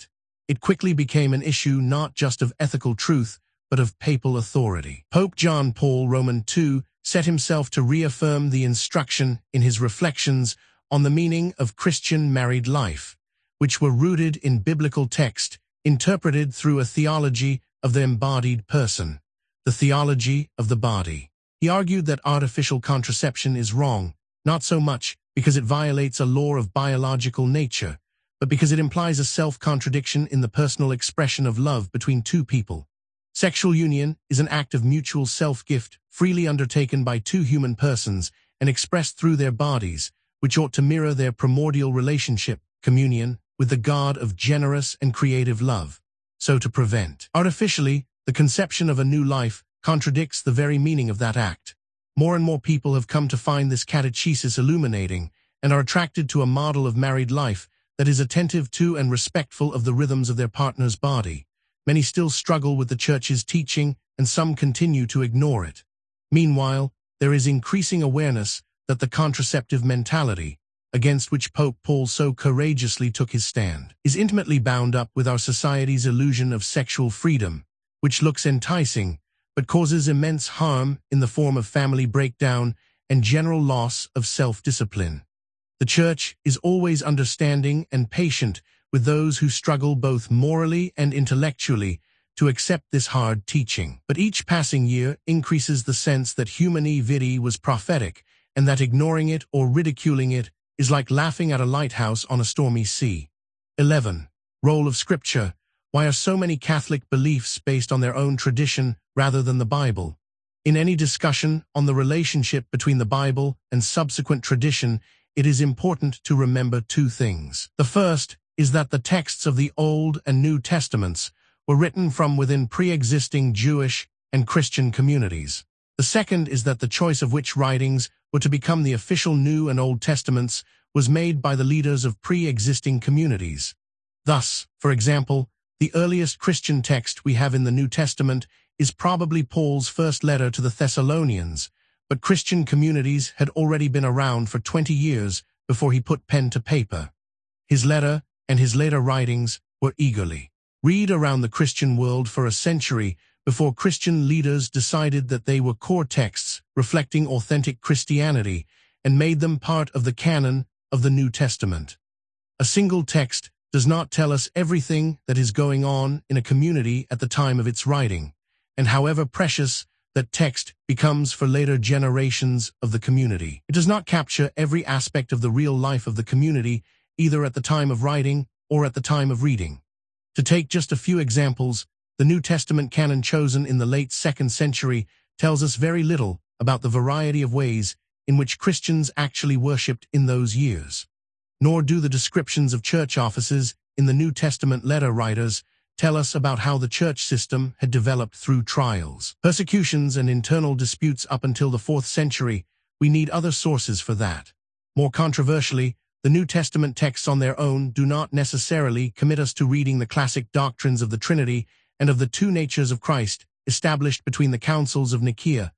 it quickly became an issue not just of ethical truth, but of papal authority. Pope John Paul Roman II set himself to reaffirm the instruction in his reflections on the meaning of Christian married life, which were rooted in biblical text, interpreted through a theology of the embodied person, the theology of the body. He argued that artificial contraception is wrong, not so much because it violates a law of biological nature, but because it implies a self-contradiction in the personal expression of love between two people. Sexual union is an act of mutual self-gift, freely undertaken by two human persons and expressed through their bodies, which ought to mirror their primordial relationship, communion, with the God of generous and creative love. So to prevent artificially the conception of a new life contradicts the very meaning of that act. More and more people have come to find this catechesis illuminating and are attracted to a model of married life that is attentive to and respectful of the rhythms of their partner's body. Many still struggle with the Church's teaching, and some continue to ignore it. Meanwhile, there is increasing awareness that the contraceptive mentality, against which Pope Paul so courageously took his stand, is intimately bound up with our society's illusion of sexual freedom, which looks enticing, but causes immense harm in the form of family breakdown and general loss of self-discipline. The Church is always understanding and patient with those who struggle both morally and intellectually to accept this hard teaching. But each passing year increases the sense that Humanae Vitae was prophetic, and that ignoring it or ridiculing it is like laughing at a lighthouse on a stormy sea. 11. Role of Scripture. Why are so many Catholic beliefs based on their own tradition rather than the Bible? In any discussion on the relationship between the Bible and subsequent tradition, it is important to remember two things. The first is that the texts of the Old and New Testaments were written from within pre-existing Jewish and Christian communities. The second is that the choice of which writings were to become the official New and Old Testaments was made by the leaders of pre-existing communities. Thus, for example, the earliest Christian text we have in the New Testament is probably Paul's first letter to the Thessalonians, but Christian communities had already been around for 20 years before he put pen to paper. His letter and his later writings were eagerly read around the Christian world for a century before Christian leaders decided that they were core texts reflecting authentic Christianity and made them part of the canon of the New Testament. A single text does not tell us everything that is going on in a community at the time of its writing, and however precious that text becomes for later generations of the community, it does not capture every aspect of the real life of the community, either at the time of writing or at the time of reading. To take just a few examples, the New Testament canon chosen in the late 2nd century tells us very little about the variety of ways in which Christians actually worshipped in those years. Nor do the descriptions of church offices in the New Testament letter writers tell us about how the church system had developed through trials, persecutions, and internal disputes up until the 4th century. We need other sources for that. More controversially, the New Testament texts on their own do not necessarily commit us to reading the classic doctrines of the Trinity and of the two natures of Christ established between the councils of Nicaea,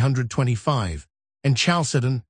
325, and Chalcedon,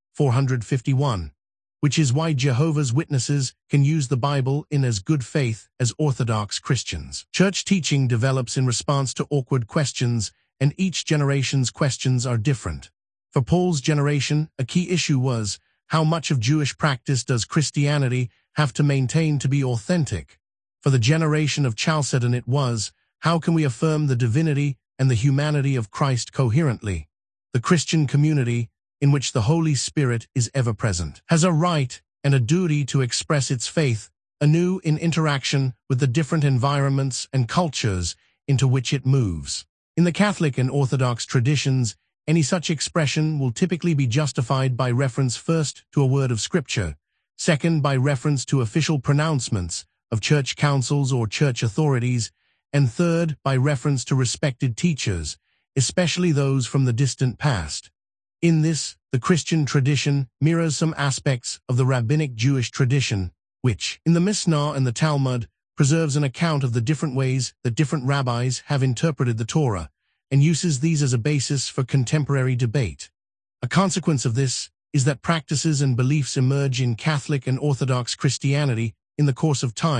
451, which is why Jehovah's Witnesses can use the Bible in as good faith as Orthodox Christians. Church teaching develops in response to awkward questions, and each generation's questions are different. For Paul's generation, a key issue was, how much of Jewish practice does Christianity have to maintain to be authentic? For the generation of Chalcedon it was, how can we affirm the divinity and the humanity of Christ coherently? The Christian community, in which the Holy Spirit is ever present, has a right and a duty to express its faith anew in interaction with the different environments and cultures into which it moves. In the Catholic and Orthodox traditions, any such expression will typically be justified by reference first to a word of Scripture, second by reference to official pronouncements of church councils or church authorities, and third by reference to respected teachers, especially those from the distant past. In this, the Christian tradition mirrors some aspects of the rabbinic Jewish tradition, which, in the Mishnah and the Talmud, preserves an account of the different ways that different rabbis have interpreted the Torah, and uses these as a basis for contemporary debate. A consequence of this is that practices and beliefs emerge in Catholic and Orthodox Christianity in the course of time,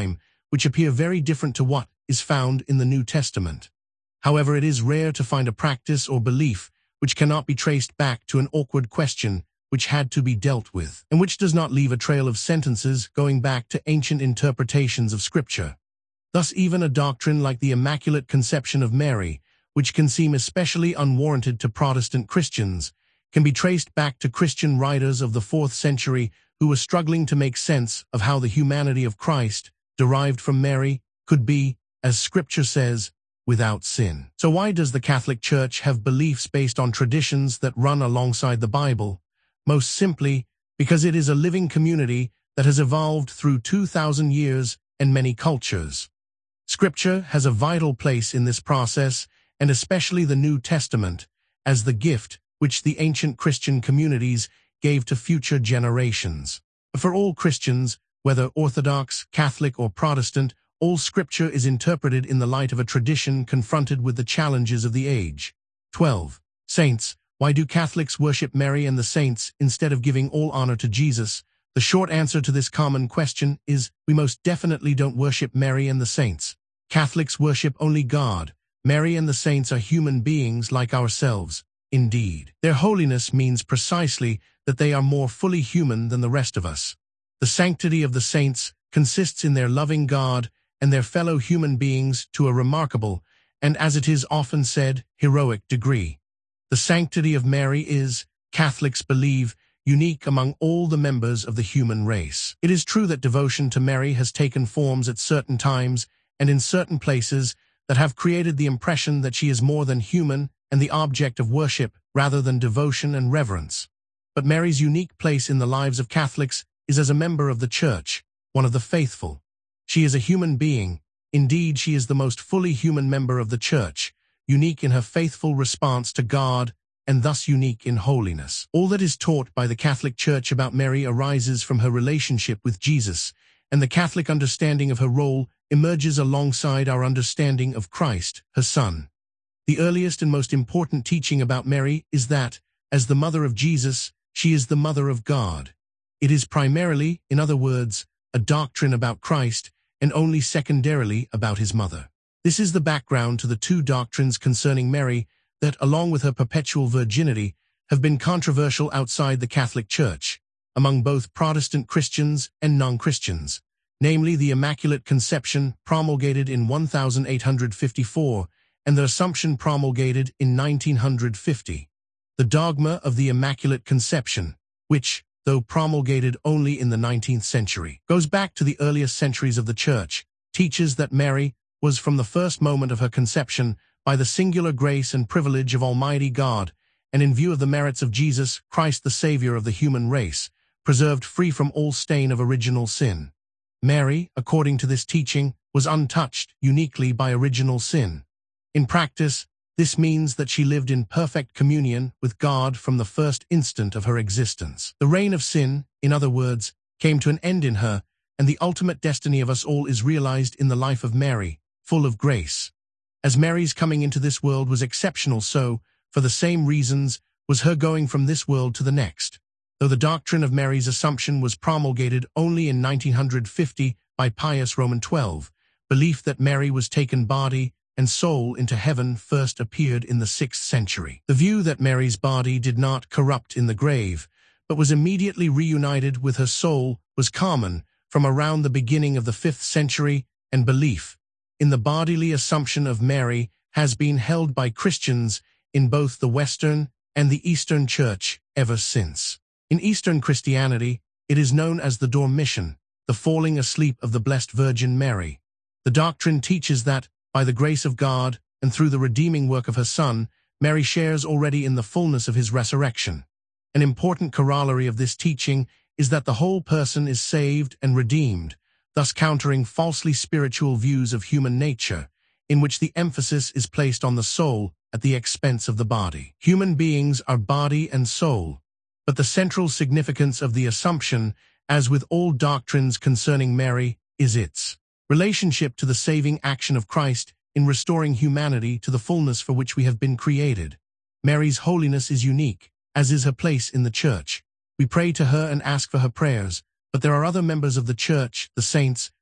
which appear very different to what is found in the New Testament. However, it is rare to find a practice or belief which cannot be traced back to an awkward question which had to be dealt with, and which does not leave a trail of sentences going back to ancient interpretations of Scripture. Thus, even a doctrine like the Immaculate Conception of Mary, which can seem especially unwarranted to Protestant Christians, can be traced back to Christian writers of the 4th century who were struggling to make sense of how the humanity of Christ, derived from Mary, could be, as Scripture says, without sin. So why does the Catholic Church have beliefs based on traditions that run alongside the Bible? Most simply, because it is a living community that has evolved through 2,000 years and many cultures. Scripture has a vital place in this process, and especially the New Testament, as the gift which the ancient Christian communities gave to future generations. For all Christians, whether Orthodox, Catholic, or Protestant, all Scripture is interpreted in the light of a tradition confronted with the challenges of the age. 12. Saints. Why do Catholics worship Mary and the saints instead of giving all honor to Jesus? The short answer to this common question is, we most definitely don't worship Mary and the saints. Catholics worship only God. Mary and the saints are human beings like ourselves. Indeed, their holiness means precisely that they are more fully human than the rest of us. The sanctity of the saints consists in their loving God and their fellow human beings to a remarkable, and as it is often said, heroic degree. The sanctity of Mary is, Catholics believe, unique among all the members of the human race. It is true that devotion to Mary has taken forms at certain times and in certain places that have created the impression that she is more than human and the object of worship rather than devotion and reverence. But Mary's unique place in the lives of Catholics is as a member of the Church, one of the faithful. She is a human being. Indeed, she is the most fully human member of the Church, unique in her faithful response to God, and thus unique in holiness. All that is taught by the Catholic Church about Mary arises from her relationship with Jesus, and the Catholic understanding of her role emerges alongside our understanding of Christ, her Son. The earliest and most important teaching about Mary is that, as the mother of Jesus, she is the mother of God. It is primarily, in other words, a doctrine about Christ, and only secondarily about his mother. This is the background to the two doctrines concerning Mary that, along with her perpetual virginity, have been controversial outside the Catholic Church, among both Protestant Christians and non-Christians, namely the Immaculate Conception promulgated in 1854 and the Assumption promulgated in 1950. The dogma of the Immaculate Conception, which, though promulgated only in the 19th century, goes back to the earliest centuries of the Church, teaches that Mary was from the first moment of her conception, by the singular grace and privilege of Almighty God, and in view of the merits of Jesus Christ, the Savior of the human race, preserved free from all stain of original sin. Mary, according to this teaching, was untouched uniquely by original sin. In practice, this means that she lived in perfect communion with God from the first instant of her existence. The reign of sin, in other words, came to an end in her, and the ultimate destiny of us all is realized in the life of Mary, full of grace. As Mary's coming into this world was exceptional, so, for the same reasons, was her going from this world to the next. Though the doctrine of Mary's Assumption was promulgated only in 1950 by Pius Roman XII, belief that Mary was taken body and soul into heaven first appeared in the 6th century. The view that Mary's body did not corrupt in the grave, but was immediately reunited with her soul, was common from around the beginning of the 5th century, and belief in the bodily Assumption of Mary has been held by Christians in both the Western and the Eastern Church ever since. In Eastern Christianity, it is known as the Dormition, the falling asleep of the Blessed Virgin Mary. The doctrine teaches that, by the grace of God and through the redeeming work of her Son, Mary shares already in the fullness of his resurrection. An important corollary of this teaching is that the whole person is saved and redeemed, thus countering falsely spiritual views of human nature, in which the emphasis is placed on the soul at the expense of the body. Human beings are body and soul, but the central significance of the Assumption, as with all doctrines concerning Mary, is its relationship to the saving action of Christ in restoring humanity to the fullness for which we have been created. Mary's holiness is unique, as is her place in the Church. We pray to her and ask for her prayers, but there are other members of the Church, the saints,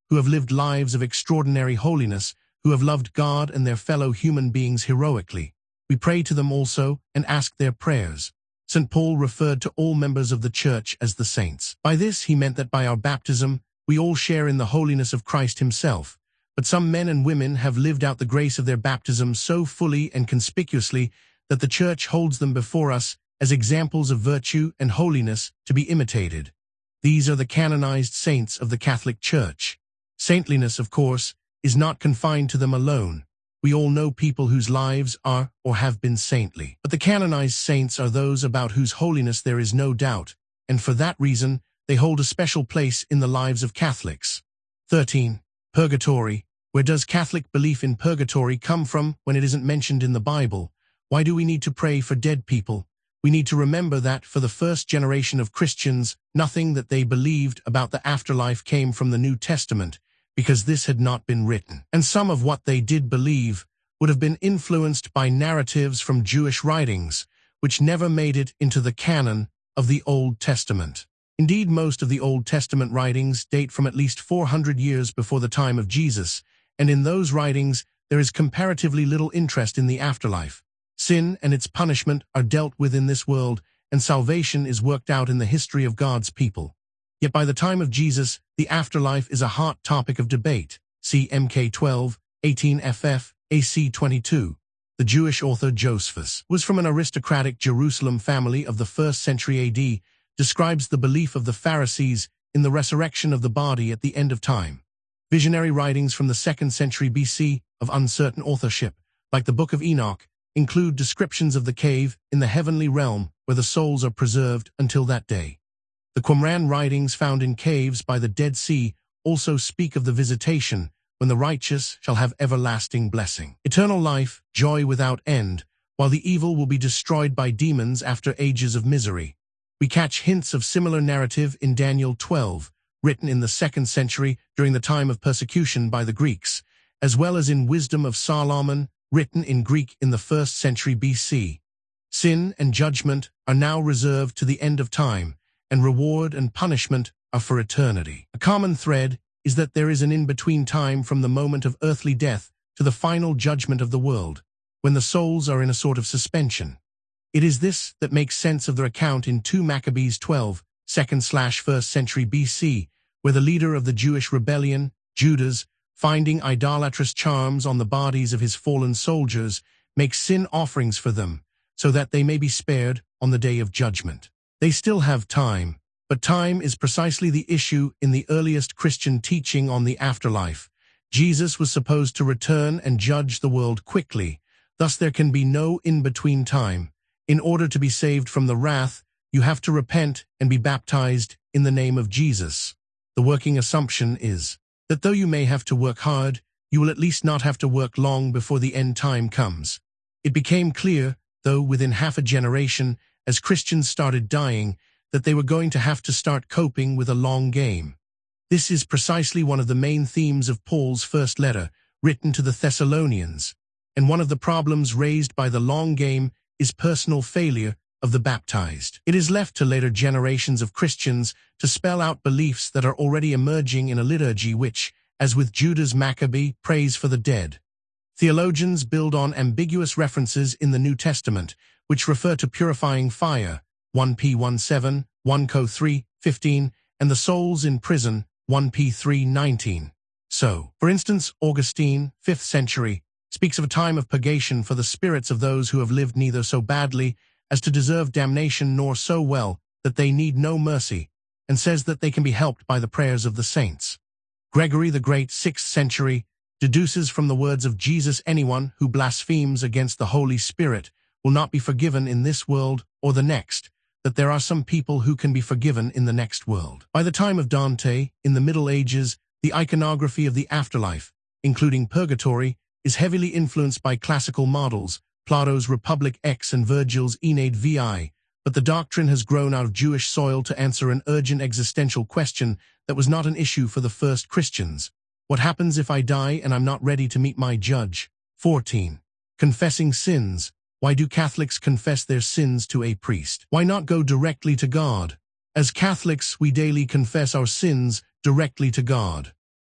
who have lived lives of extraordinary holiness, who have loved God and their fellow human beings heroically. We pray to them also and ask their prayers. St. Paul referred to all members of the Church as the saints. By this he meant that by our baptism, we all share in the holiness of Christ himself. But some men and women have lived out the grace of their baptism so fully and conspicuously that the Church holds them before us as examples of virtue and holiness to be imitated. These are the canonized saints of the Catholic Church. Saintliness, of course, is not confined to them alone. We all know people whose lives are or have been saintly. But the canonized saints are those about whose holiness there is no doubt, and for that reason, they hold a special place in the lives of Catholics. 13. Purgatory. Where does Catholic belief in purgatory come from when it isn't mentioned in the Bible? Why do we need to pray for dead people? We need to remember that for the first generation of Christians, nothing that they believed about the afterlife came from the New Testament, because this had not been written. And some of what they did believe would have been influenced by narratives from Jewish writings, which never made it into the canon of the Old Testament. Indeed, most of the Old Testament writings date from at least 400 years before the time of Jesus, and in those writings there is comparatively little interest in the afterlife. Sin and its punishment are dealt with in this world, and salvation is worked out in the history of God's people. Yet by the time of Jesus, the afterlife is a hot topic of debate. See Mk 12, 18 ff, AC 22. The Jewish author Josephus was from an aristocratic Jerusalem family of the 1st century AD, describes the belief of the Pharisees in the resurrection of the body at the end of time. Visionary writings from the 2nd century BC of uncertain authorship, like the Book of Enoch, include descriptions of the cave in the heavenly realm where the souls are preserved until that day. The Qumran writings found in caves by the Dead Sea also speak of the visitation when the righteous shall have everlasting blessing, eternal life, joy without end, while the evil will be destroyed by demons after ages of misery. We catch hints of similar narrative in Daniel 12, written in the 2nd century during the time of persecution by the Greeks, as well as in Wisdom of Solomon, written in Greek in the 1st century BC. Sin and judgment are now reserved to the end of time, and reward and punishment are for eternity. A common thread is that there is an in-between time from the moment of earthly death to the final judgment of the world, when the souls are in a sort of suspension. It is this that makes sense of the account in 2 Maccabees 12, 2nd/1st century BC, where the leader of the Jewish rebellion, Judas, finding idolatrous charms on the bodies of his fallen soldiers, makes sin offerings for them, so that they may be spared on the day of judgment. They still have time, but time is precisely the issue in the earliest Christian teaching on the afterlife. Jesus was supposed to return and judge the world quickly, thus there can be no in-between time. In order to be saved from the wrath, you have to repent and be baptized in the name of Jesus. The working assumption is that though you may have to work hard, you will at least not have to work long before the end time comes. It became clear, though within half a generation, as Christians started dying, that they were going to have to start coping with a long game. This is precisely one of the main themes of Paul's first letter, written to the Thessalonians, and one of the problems raised by the long game is personal failure of the baptized. It is left to later generations of Christians to spell out beliefs that are already emerging in a liturgy which, as with Judas Maccabee, prays for the dead. Theologians build on ambiguous references in the New Testament, which refer to purifying fire, 1 P 1:7, 1 Co 3:15, and the souls in prison, 1 P 3:19. So, for instance, Augustine, 5th century, speaks of a time of purgation for the spirits of those who have lived neither so badly as to deserve damnation nor so well that they need no mercy, and says that they can be helped by the prayers of the saints. Gregory the Great, 6th century, deduces from the words of Jesus anyone who blasphemes against the Holy Spirit will not be forgiven in this world or the next, that there are some people who can be forgiven in the next world. By the time of Dante, in the Middle Ages, the iconography of the afterlife, including purgatory, is heavily influenced by classical models, Plato's Republic X and Virgil's Aeneid VI, but the doctrine has grown out of Jewish soil to answer an urgent existential question that was not an issue for the first Christians. What happens if I die and I'm not ready to meet my judge? 14. Confessing sins. Why do Catholics confess their sins to a priest? Why not go directly to God? As Catholics, we daily confess our sins directly to God.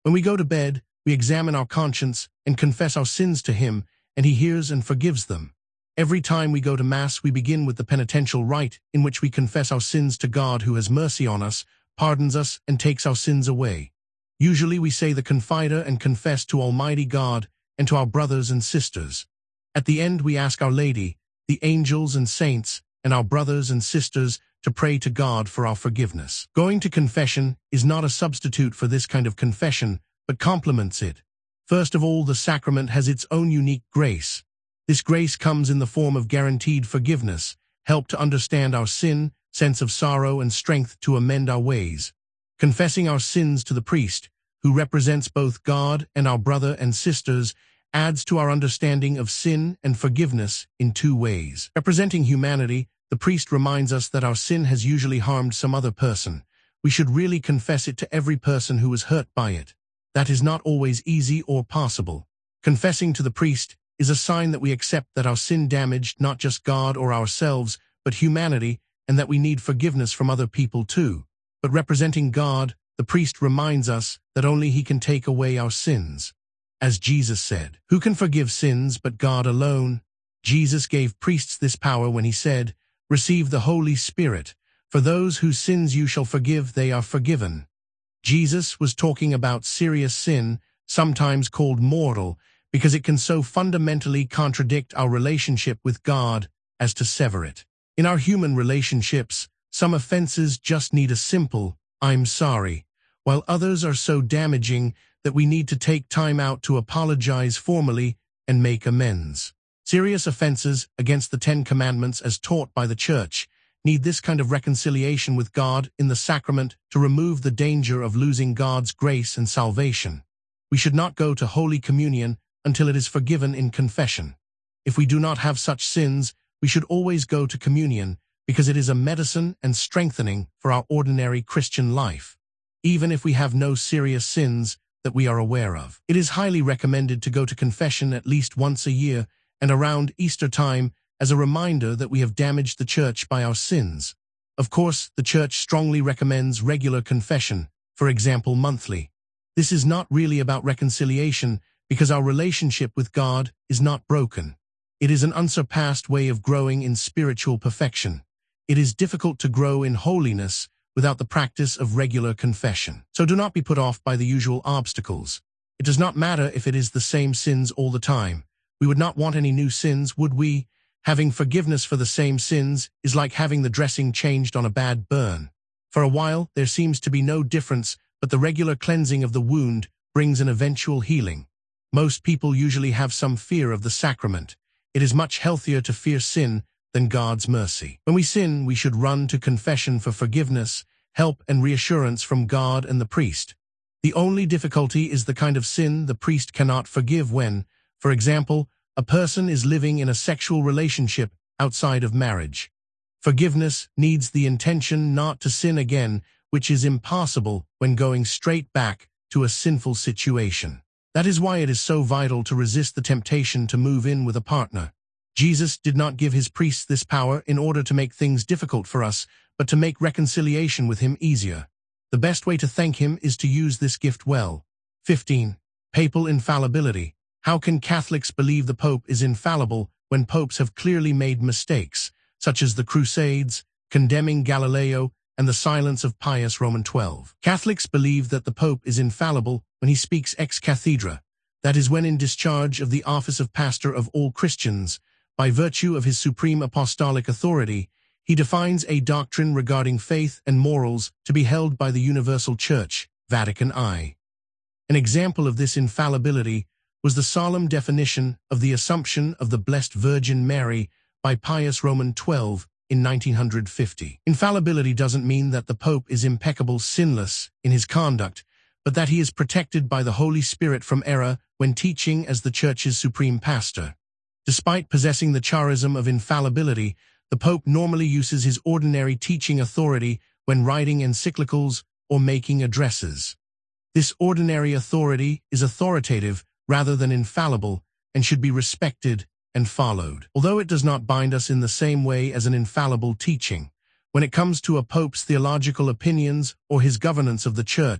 When we go to bed, we examine our conscience and confess our sins to Him, and He hears and forgives them. Every time we go to Mass, we begin with the penitential rite in which we confess our sins to God, who has mercy on us, pardons us, and takes our sins away. Usually we say the Confider and confess to Almighty God and to our brothers and sisters. At the end, we ask Our Lady, the angels and saints, and our brothers and sisters to pray to God for our forgiveness. Going to confession is not a substitute for this kind of confession, but complements it. First of all, the sacrament has its own unique grace. This grace comes in the form of guaranteed forgiveness, help to understand our sin, sense of sorrow, and strength to amend our ways. Confessing our sins to the priest, who represents both God and our brother and sisters, adds to our understanding of sin and forgiveness in two ways. Representing humanity, the priest reminds us that our sin has usually harmed some other person. We should really confess it to every person who was hurt by it. That is not always easy or possible. Confessing to the priest is a sign that we accept that our sin damaged not just God or ourselves, but humanity, and that we need forgiveness from other people too. But representing God, the priest reminds us that only He can take away our sins. As Jesus said, "Who can forgive sins but God alone?" Jesus gave priests this power when He said, "Receive the Holy Spirit. For those whose sins you shall forgive, they are forgiven." Jesus was talking about serious sin, sometimes called mortal, because it can so fundamentally contradict our relationship with God as to sever it. In our human relationships, some offenses just need a simple, "I'm sorry," while others are so damaging that we need to take time out to apologize formally and make amends. Serious offenses against the 10 Commandments as taught by the Church need this kind of reconciliation with God in the sacrament to remove the danger of losing God's grace and salvation. We should not go to Holy Communion until it is forgiven in confession. If we do not have such sins, we should always go to communion because it is a medicine and strengthening for our ordinary Christian life, even if we have no serious sins that we are aware of. It is highly recommended to go to confession at least once a year and around Easter time as a reminder that we have damaged the Church by our sins. Of course, the Church strongly recommends regular confession, for example, monthly. This is not really about reconciliation because our relationship with God is not broken. It is an unsurpassed way of growing in spiritual perfection. It is difficult to grow in holiness without the practice of regular confession. So do not be put off by the usual obstacles. It does not matter if it is the same sins all the time. We would not want any new sins, would we? Having forgiveness for the same sins is like having the dressing changed on a bad burn. For a while, there seems to be no difference, but the regular cleansing of the wound brings an eventual healing. Most people usually have some fear of the sacrament. It is much healthier to fear sin than God's mercy. When we sin, we should run to confession for forgiveness, help, and reassurance from God and the priest. The only difficulty is the kind of sin the priest cannot forgive when, for example, a person is living in a sexual relationship outside of marriage. Forgiveness needs the intention not to sin again, which is impossible when going straight back to a sinful situation. That is why it is so vital to resist the temptation to move in with a partner. Jesus did not give His priests this power in order to make things difficult for us, but to make reconciliation with Him easier. The best way to thank Him is to use this gift well. 15. Papal infallibility. How can Catholics believe the Pope is infallible when popes have clearly made mistakes, such as the Crusades, condemning Galileo, and the silence of Pius Roman XII? Catholics believe that the Pope is infallible when he speaks ex cathedra, that is, when in discharge of the office of pastor of all Christians. By virtue of his supreme apostolic authority, he defines a doctrine regarding faith and morals to be held by the Universal Church, Vatican I. An example of this infallibility was the solemn definition of the Assumption of the Blessed Virgin Mary by Pius Roman XII in 1950. Infallibility doesn't mean that the Pope is impeccable, sinless in his conduct, but that he is protected by the Holy Spirit from error when teaching as the Church's supreme pastor. Despite possessing the charism of infallibility, the Pope normally uses his ordinary teaching authority when writing encyclicals or making addresses. This ordinary authority is authoritative rather than infallible and should be respected and followed. Although it does not bind us in the same way as an infallible teaching, when it comes to a Pope's theological opinions or his governance of the Church,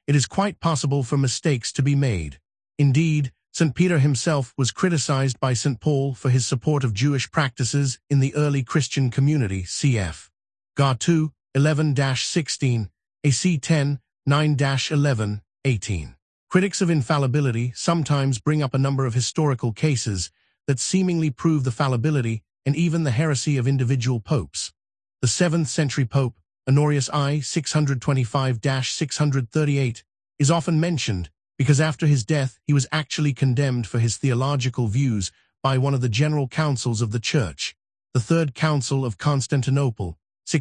it is quite possible for mistakes to be made. Indeed, St. Peter himself was criticized by St. Paul for his support of Jewish practices in the early Christian community, cf. Ga 2, 11-16, AC 10, 9-11, 18. Critics of infallibility sometimes bring up a number of historical cases that seemingly prove the fallibility and even the heresy of individual popes. The 7th century pope, Honorius I 625-638, is often mentioned because after his death he was actually condemned for his theological views by one of the general councils of the Church, the Third Council of Constantinople,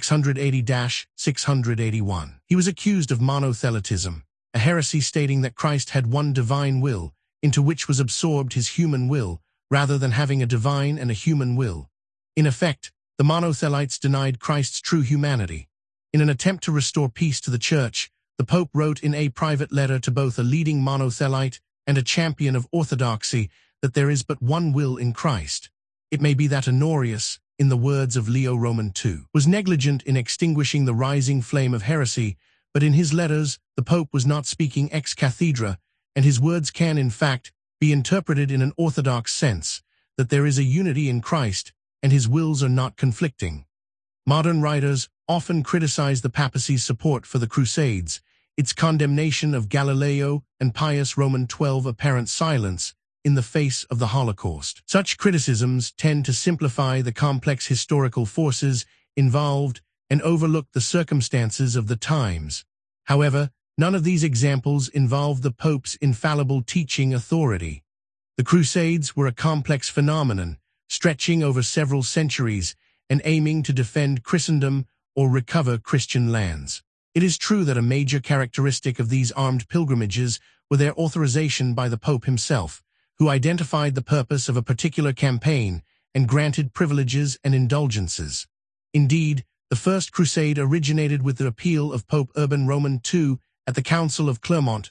680-681. He was accused of monothelitism, a heresy stating that Christ had one divine will, into which was absorbed his human will, rather than having a divine and a human will. In effect, the monothelites denied Christ's true humanity. In an attempt to restore peace to the Church, the Pope wrote in a private letter to both a leading monothelite and a champion of orthodoxy that there is but one will in Christ. It may be that Honorius, in the words of Leo Roman II, was negligent in extinguishing the rising flame of heresy, but in his letters the Pope was not speaking ex cathedra, and his words can, in fact, be interpreted in an orthodox sense, that there is a unity in Christ, and his wills are not conflicting. Modern writers often criticize the papacy's support for the Crusades, its condemnation of Galileo and Pius Roman XII apparent silence in the face of the Holocaust. Such criticisms tend to simplify the complex historical forces involved and overlook the circumstances of the times. However, none of these examples involve the Pope's infallible teaching authority. The Crusades were a complex phenomenon, stretching over several centuries and aiming to defend Christendom or recover Christian lands. It is true that a major characteristic of these armed pilgrimages were their authorization by the Pope himself, who identified the purpose of a particular campaign and granted privileges and indulgences. Indeed, the First Crusade originated with the appeal of Pope Urban Roman II at the Council of Clermont,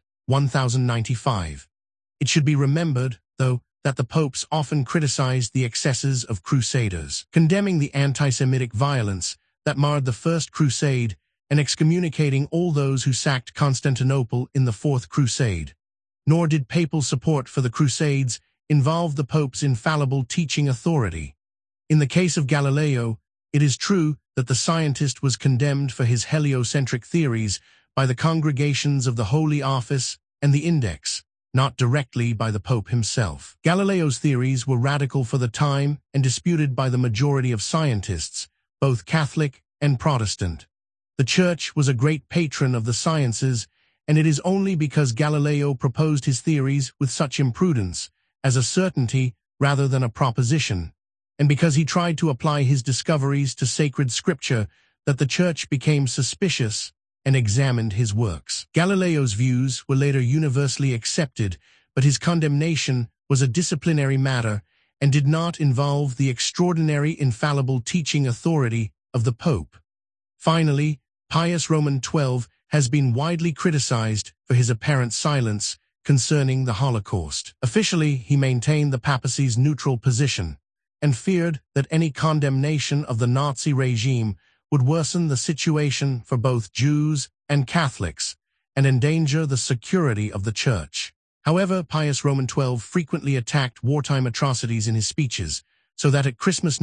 1095. It should be remembered, though, that the popes often criticized the excesses of crusaders, condemning the anti-Semitic violence that marred the First Crusade and excommunicating all those who sacked Constantinople in the Fourth Crusade. Nor did papal support for the Crusades involve the Pope's infallible teaching authority. In the case of Galileo, it is true that the scientist was condemned for his heliocentric theories by the congregations of the Holy Office and the Index, not directly by the Pope himself. Galileo's theories were radical for the time and disputed by the majority of scientists, both Catholic and Protestant. The Church was a great patron of the sciences, and it is only because Galileo proposed his theories with such imprudence, as a certainty rather than a proposition, and because he tried to apply his discoveries to sacred scripture, that the Church became suspicious and examined his works. Galileo's views were later universally accepted, but his condemnation was a disciplinary matter and did not involve the extraordinary infallible teaching authority of the Pope. Finally, Pius Roman XII has been widely criticized for his apparent silence concerning the Holocaust. Officially, he maintained the papacy's neutral position and feared that any condemnation of the Nazi regime would worsen the situation for both Jews and Catholics and endanger the security of the Church. However, Pius Roman XII frequently attacked wartime atrocities in his speeches, so that at Christmas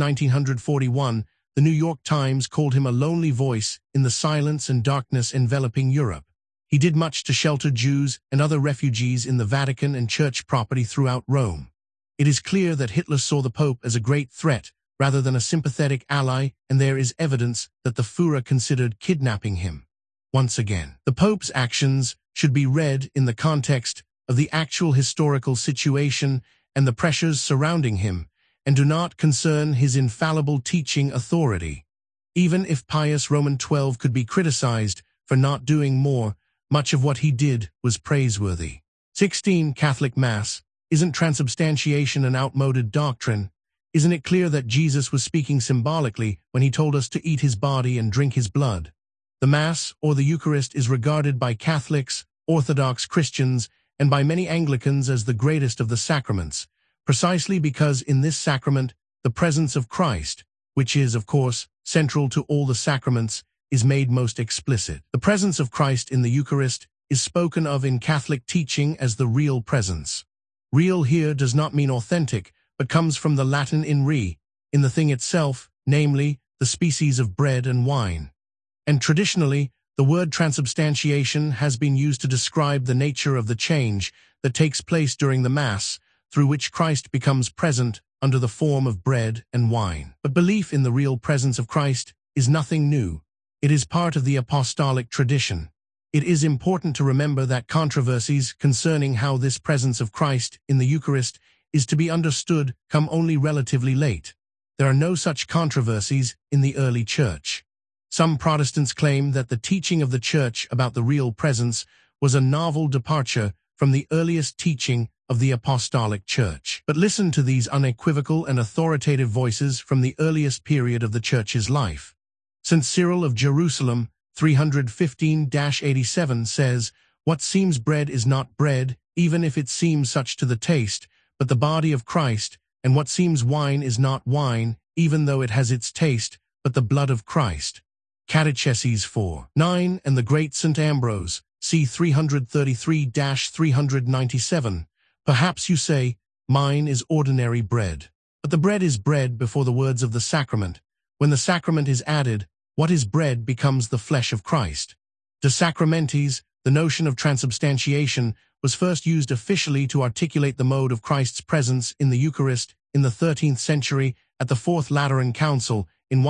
1941, the New York Times called him a lonely voice in the silence and darkness enveloping Europe. He did much to shelter Jews and other refugees in the Vatican and church property throughout Rome. It is clear that Hitler saw the Pope as a great threat rather than a sympathetic ally, and there is evidence that the Führer considered kidnapping him. Once again, the Pope's actions should be read in the context of the actual historical situation and the pressures surrounding him, and do not concern his infallible teaching authority. Even if Pius Roman XII could be criticized for not doing more, much of what he did was praiseworthy. 16. Catholic Mass. Isn't transubstantiation an outmoded doctrine? Isn't it clear that Jesus was speaking symbolically when he told us to eat his body and drink his blood? The Mass, or the Eucharist, is regarded by Catholics, Orthodox Christians, and by many Anglicans as the greatest of the sacraments, precisely because in this sacrament, the presence of Christ, which is, of course, central to all the sacraments, is made most explicit. The presence of Christ in the Eucharist is spoken of in Catholic teaching as the real presence. Real here does not mean authentic, but comes from the Latin in re, in the thing itself, namely, the species of bread and wine. And traditionally, the word transubstantiation has been used to describe the nature of the change that takes place during the Mass, through which Christ becomes present under the form of bread and wine. But belief in the real presence of Christ is nothing new. It is part of the apostolic tradition. It is important to remember that controversies concerning how this presence of Christ in the Eucharist is to be understood come only relatively late. There are no such controversies in the early Church. Some Protestants claim that the teaching of the Church about the real presence was a novel departure from the earliest teaching of the Apostolic Church. But listen to these unequivocal and authoritative voices from the earliest period of the Church's life. St. Cyril of Jerusalem, 315-87 says, "What seems bread is not bread, even if it seems such to the taste, but the body of Christ, and what seems wine is not wine, even though it has its taste, but the blood of Christ." Catecheses 4:9 and the great St. Ambrose, c. 333-397. "Perhaps you say, mine is ordinary bread. But the bread is bread before the words of the sacrament. When the sacrament is added, what is bread becomes the flesh of Christ." De Sacramentis, the notion of transubstantiation, was first used officially to articulate the mode of Christ's presence in the Eucharist in the 13th century at the Fourth Lateran Council in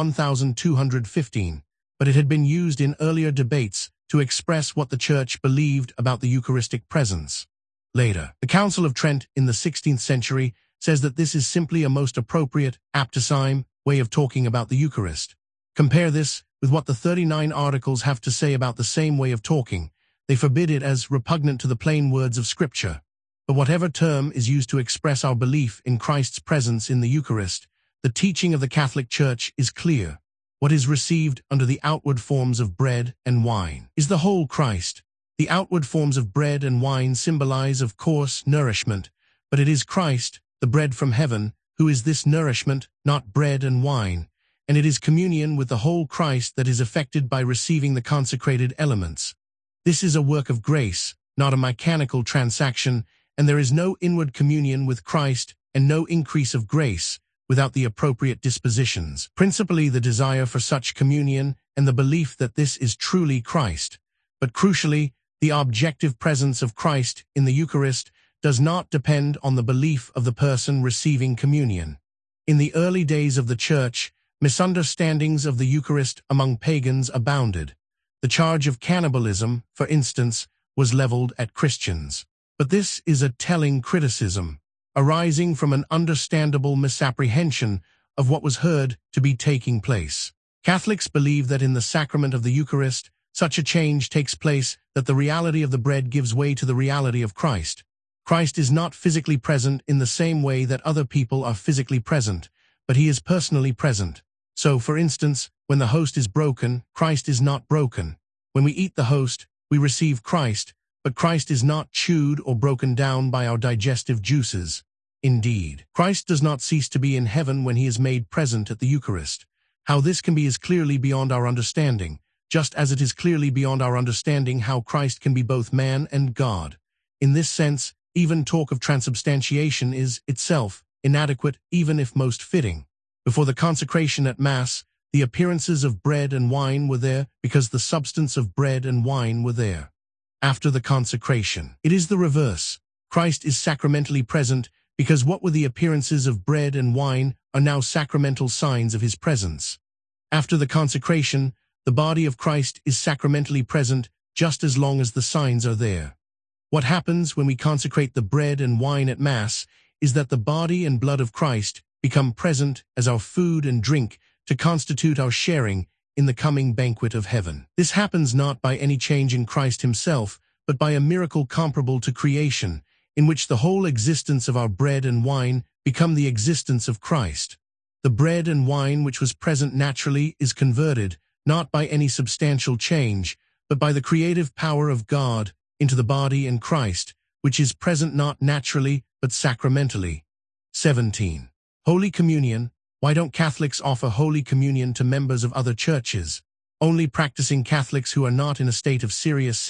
1215, but it had been used in earlier debates to express what the Church believed about the Eucharistic presence. Later, the Council of Trent in the 16th century says that this is simply a most appropriate, aptissime way of talking about the Eucharist. Compare this with what the 39 Articles have to say about the same way of talking. They forbid it as repugnant to the plain words of Scripture. But whatever term is used to express our belief in Christ's presence in the Eucharist, the teaching of the Catholic Church is clear. What is received under the outward forms of bread and wine is the whole Christ. The outward forms of bread and wine symbolize, of course, nourishment, but it is Christ, the bread from heaven, who is this nourishment, not bread and wine, and it is communion with the whole Christ that is effected by receiving the consecrated elements. This is a work of grace, not a mechanical transaction, and there is no inward communion with Christ and no increase of grace without the appropriate dispositions, principally the desire for such communion and the belief that this is truly Christ. But crucially, the objective presence of Christ in the Eucharist does not depend on the belief of the person receiving communion. In the early days of the Church, misunderstandings of the Eucharist among pagans abounded. The charge of cannibalism, for instance, was leveled at Christians. But this is a telling criticism, arising from an understandable misapprehension of what was heard to be taking place. Catholics believe that in the sacrament of the Eucharist, such a change takes place that the reality of the bread gives way to the reality of Christ. Christ is not physically present in the same way that other people are physically present, but he is personally present. So, for instance, when the host is broken, Christ is not broken. When we eat the host, we receive Christ, but Christ is not chewed or broken down by our digestive juices. Indeed, Christ does not cease to be in heaven when he is made present at the Eucharist. How this can be is clearly beyond our understanding, just as it is clearly beyond our understanding how Christ can be both man and God. In this sense, even talk of transubstantiation is, itself, inadequate, even if most fitting. Before the consecration at Mass, the appearances of bread and wine were there because the substance of bread and wine were there. After the consecration, it is the reverse. Christ is sacramentally present because what were the appearances of bread and wine are now sacramental signs of his presence. After the consecration, the body of Christ is sacramentally present just as long as the signs are there. What happens when we consecrate the bread and wine at Mass is that the body and blood of Christ become present as our food and drink to constitute our sharing in the coming banquet of heaven. This happens not by any change in Christ himself, but by a miracle comparable to creation, in which the whole existence of our bread and wine become the existence of Christ. The bread and wine which was present naturally is converted, not by any substantial change, but by the creative power of God, into the body in Christ, which is present not naturally, but sacramentally. 17. Holy Communion. Why don't Catholics offer Holy Communion to members of other churches? Only practicing Catholics who are not in a state of serious sin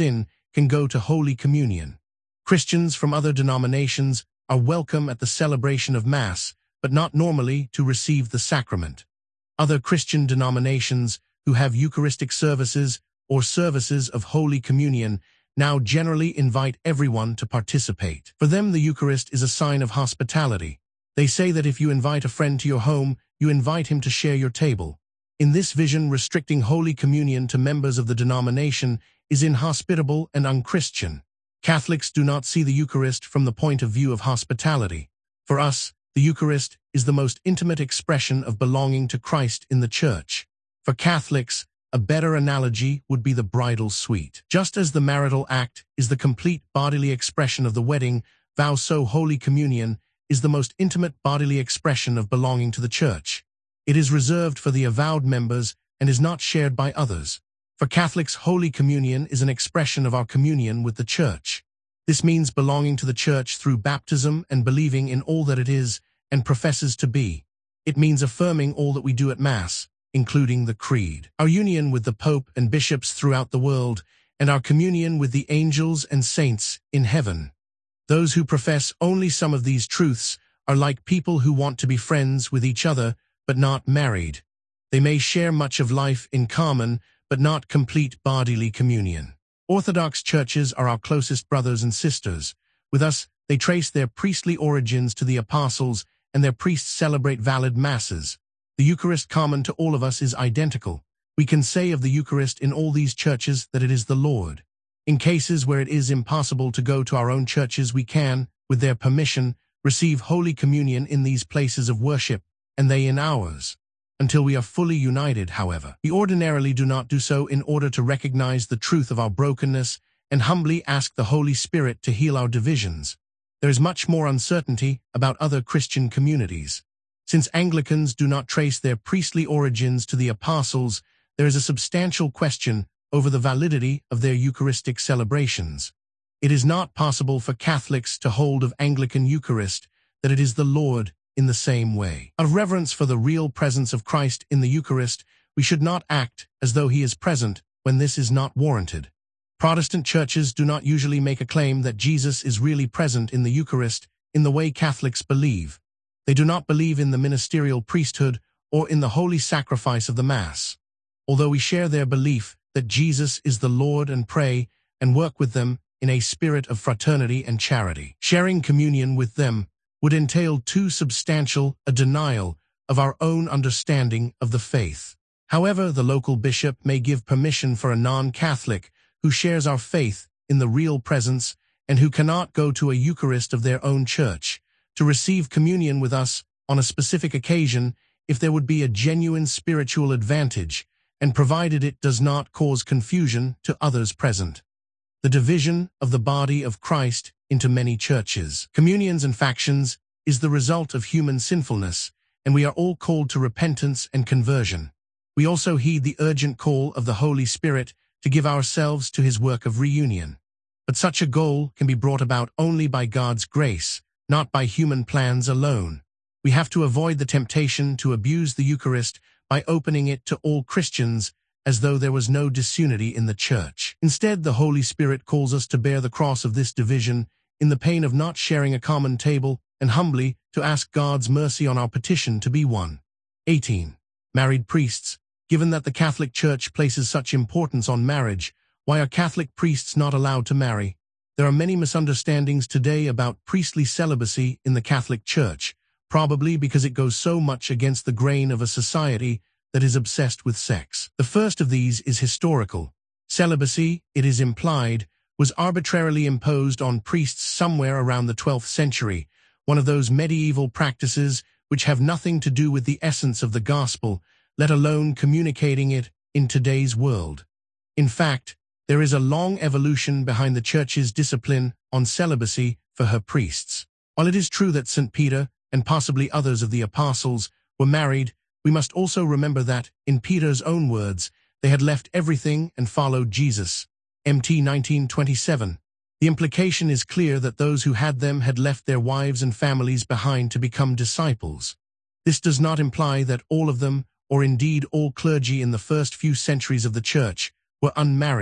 can go to Holy Communion. Christians from other denominations are welcome at the celebration of Mass, but not normally to receive the sacrament. Other Christian denominations who have Eucharistic services or services of Holy Communion now generally invite everyone to participate. For them, the Eucharist is a sign of hospitality. They say that if you invite a friend to your home, you invite him to share your table. In this vision, restricting Holy Communion to members of the denomination is inhospitable and unchristian. Catholics do not see the Eucharist from the point of view of hospitality. For us, the Eucharist is the most intimate expression of belonging to Christ in the Church. For Catholics, a better analogy would be the bridal suite. Just as the marital act is the complete bodily expression of the wedding vow, so Holy Communion is the most intimate bodily expression of belonging to the Church. It is reserved for the avowed members and is not shared by others. For Catholics, Holy Communion is an expression of our communion with the Church. This means belonging to the Church through baptism and believing in all that it is and professes to be. It means affirming all that we do at Mass, including the Creed, our union with the Pope and bishops throughout the world, and our communion with the angels and saints in heaven. Those who profess only some of these truths are like people who want to be friends with each other but not married. They may share much of life in common but not complete bodily communion. Orthodox churches are our closest brothers and sisters. With us, they trace their priestly origins to the apostles, and their priests celebrate valid masses. The Eucharist, common to all of us, is identical. We can say of the Eucharist in all these churches that it is the Lord. In cases where it is impossible to go to our own churches, we can, with their permission, receive Holy Communion in these places of worship, and they in ours. Until we are fully united, however, we ordinarily do not do so in order to recognize the truth of our brokenness and humbly ask the Holy Spirit to heal our divisions. There is much more uncertainty about other Christian communities. Since Anglicans do not trace their priestly origins to the apostles, there is a substantial question over the validity of their Eucharistic celebrations. It is not possible for Catholics to hold of Anglican Eucharist that it is the Lord in the same way. Out of reverence for the real presence of Christ in the Eucharist, we should not act as though he is present when this is not warranted. Protestant churches do not usually make a claim that Jesus is really present in the Eucharist in the way Catholics believe. They do not believe in the ministerial priesthood or in the holy sacrifice of the Mass. Although we share their belief that Jesus is the Lord and pray and work with them in a spirit of fraternity and charity, sharing communion with them would entail too substantial a denial of our own understanding of the faith. However, the local bishop may give permission for a non-Catholic who shares our faith in the real presence and who cannot go to a Eucharist of their own church to receive communion with us on a specific occasion if there would be a genuine spiritual advantage, and provided it does not cause confusion to others present. The division of the body of Christ into many churches, communions and factions is the result of human sinfulness, and we are all called to repentance and conversion. We also heed the urgent call of the Holy Spirit to give ourselves to his work of reunion. But such a goal can be brought about only by God's grace, not by human plans alone. We have to avoid the temptation to abuse the Eucharist by opening it to all Christians as though there was no disunity in the Church. Instead, the Holy Spirit calls us to bear the cross of this division in the pain of not sharing a common table and humbly to ask God's mercy on our petition to be one. 18. Married priests. Given that the Catholic Church places such importance on marriage, why are Catholic priests not allowed to marry? There are many misunderstandings today about priestly celibacy in the Catholic Church, probably because it goes so much against the grain of a society that is obsessed with sex. The first of these is historical. Celibacy, it is implied, was arbitrarily imposed on priests somewhere around the 12th century, one of those medieval practices which have nothing to do with the essence of the gospel, let alone communicating it in today's world. In fact, there is a long evolution behind the Church's discipline on celibacy for her priests. While it is true that St. Peter and possibly others of the apostles were married, we must also remember that, in Peter's own words, they had left everything and followed Jesus. MT 19:27. The implication is clear that those who had them had left their wives and families behind to become disciples. This does not imply that all of them, or indeed all clergy in the first few centuries of the Church, were unmarried.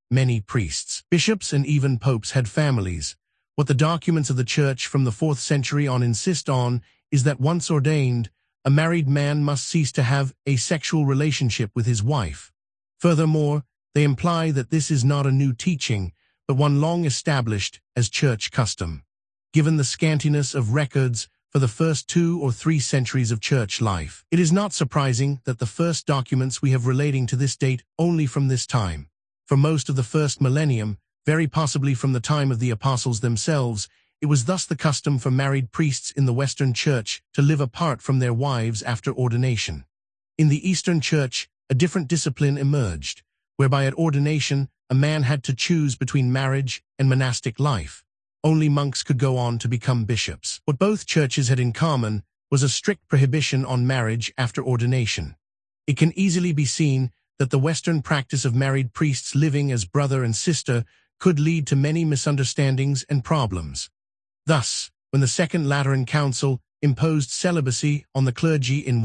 many priests. Bishops and even popes had families. What the documents of the Church from the 4th century on insist on is that once ordained, a married man must cease to have a sexual relationship with his wife. Furthermore, they imply that this is not a new teaching, but one long established as church custom. Given the scantiness of records for the first 2 or 3 centuries of church life, it is not surprising that the first documents we have relating to this date only from this time. For most of the first millennium, very possibly from the time of the apostles themselves, it was thus the custom for married priests in the Western Church to live apart from their wives after ordination. In the Eastern Church, a different discipline emerged, whereby at ordination a man had to choose between marriage and monastic life. Only monks could go on to become bishops. What both churches had in common was a strict prohibition on marriage after ordination. It can easily be seen that the Western practice of married priests living as brother and sister could lead to many misunderstandings and problems. Thus, when the Second Lateran Council imposed celibacy on the clergy in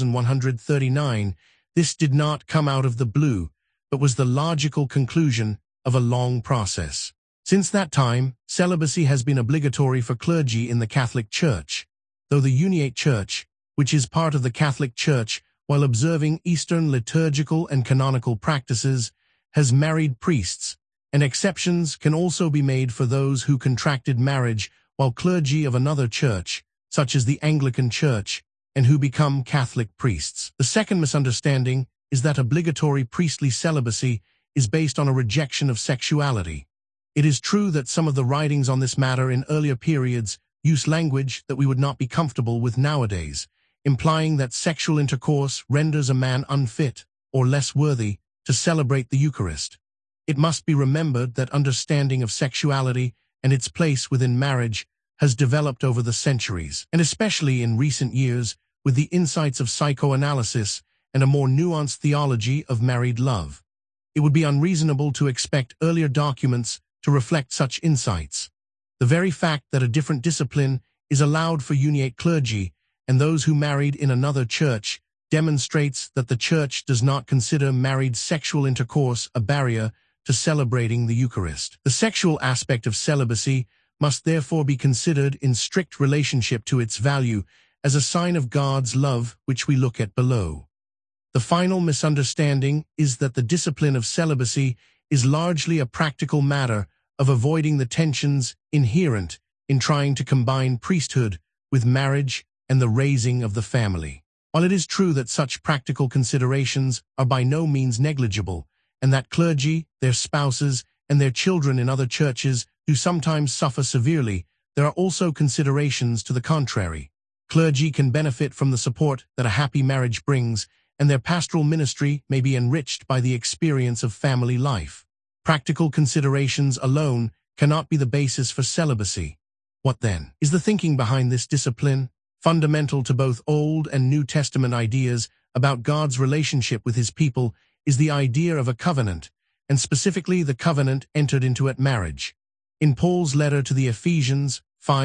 1139, this did not come out of the blue, but was the logical conclusion of a long process. Since that time, celibacy has been obligatory for clergy in the Catholic Church, though the Uniate Church, which is part of the Catholic Church while observing Eastern liturgical and canonical practices, has married priests, and exceptions can also be made for those who contracted marriage while clergy of another church, such as the Anglican Church, and who become Catholic priests. The second misunderstanding is that obligatory priestly celibacy is based on a rejection of sexuality. It is true that some of the writings on this matter in earlier periods use language that we would not be comfortable with nowadays, implying that sexual intercourse renders a man unfit or less worthy to celebrate the Eucharist. It must be remembered that understanding of sexuality and its place within marriage has developed over the centuries, and especially in recent years with the insights of psychoanalysis and a more nuanced theology of married love. It would be unreasonable to expect earlier documents to reflect such insights. The very fact that a different discipline is allowed for uniate clergy and those who married in another church demonstrates that the Church does not consider married sexual intercourse a barrier to celebrating the Eucharist. The sexual aspect of celibacy must therefore be considered in strict relationship to its value as a sign of God's love, which we look at below. The final misunderstanding is that the discipline of celibacy is largely a practical matter of avoiding the tensions inherent in trying to combine priesthood with marriage and the raising of the family. While it is true that such practical considerations are by no means negligible, and that clergy, their spouses, and their children in other churches do sometimes suffer severely, there are also considerations to the contrary. Clergy can benefit from the support that a happy marriage brings, and their pastoral ministry may be enriched by the experience of family life. Practical considerations alone cannot be the basis for celibacy. What then is the thinking behind this discipline? Fundamental to both Old and New Testament ideas about God's relationship with his people is the idea of a covenant, and specifically the covenant entered into at marriage. In Paul's letter to the Ephesians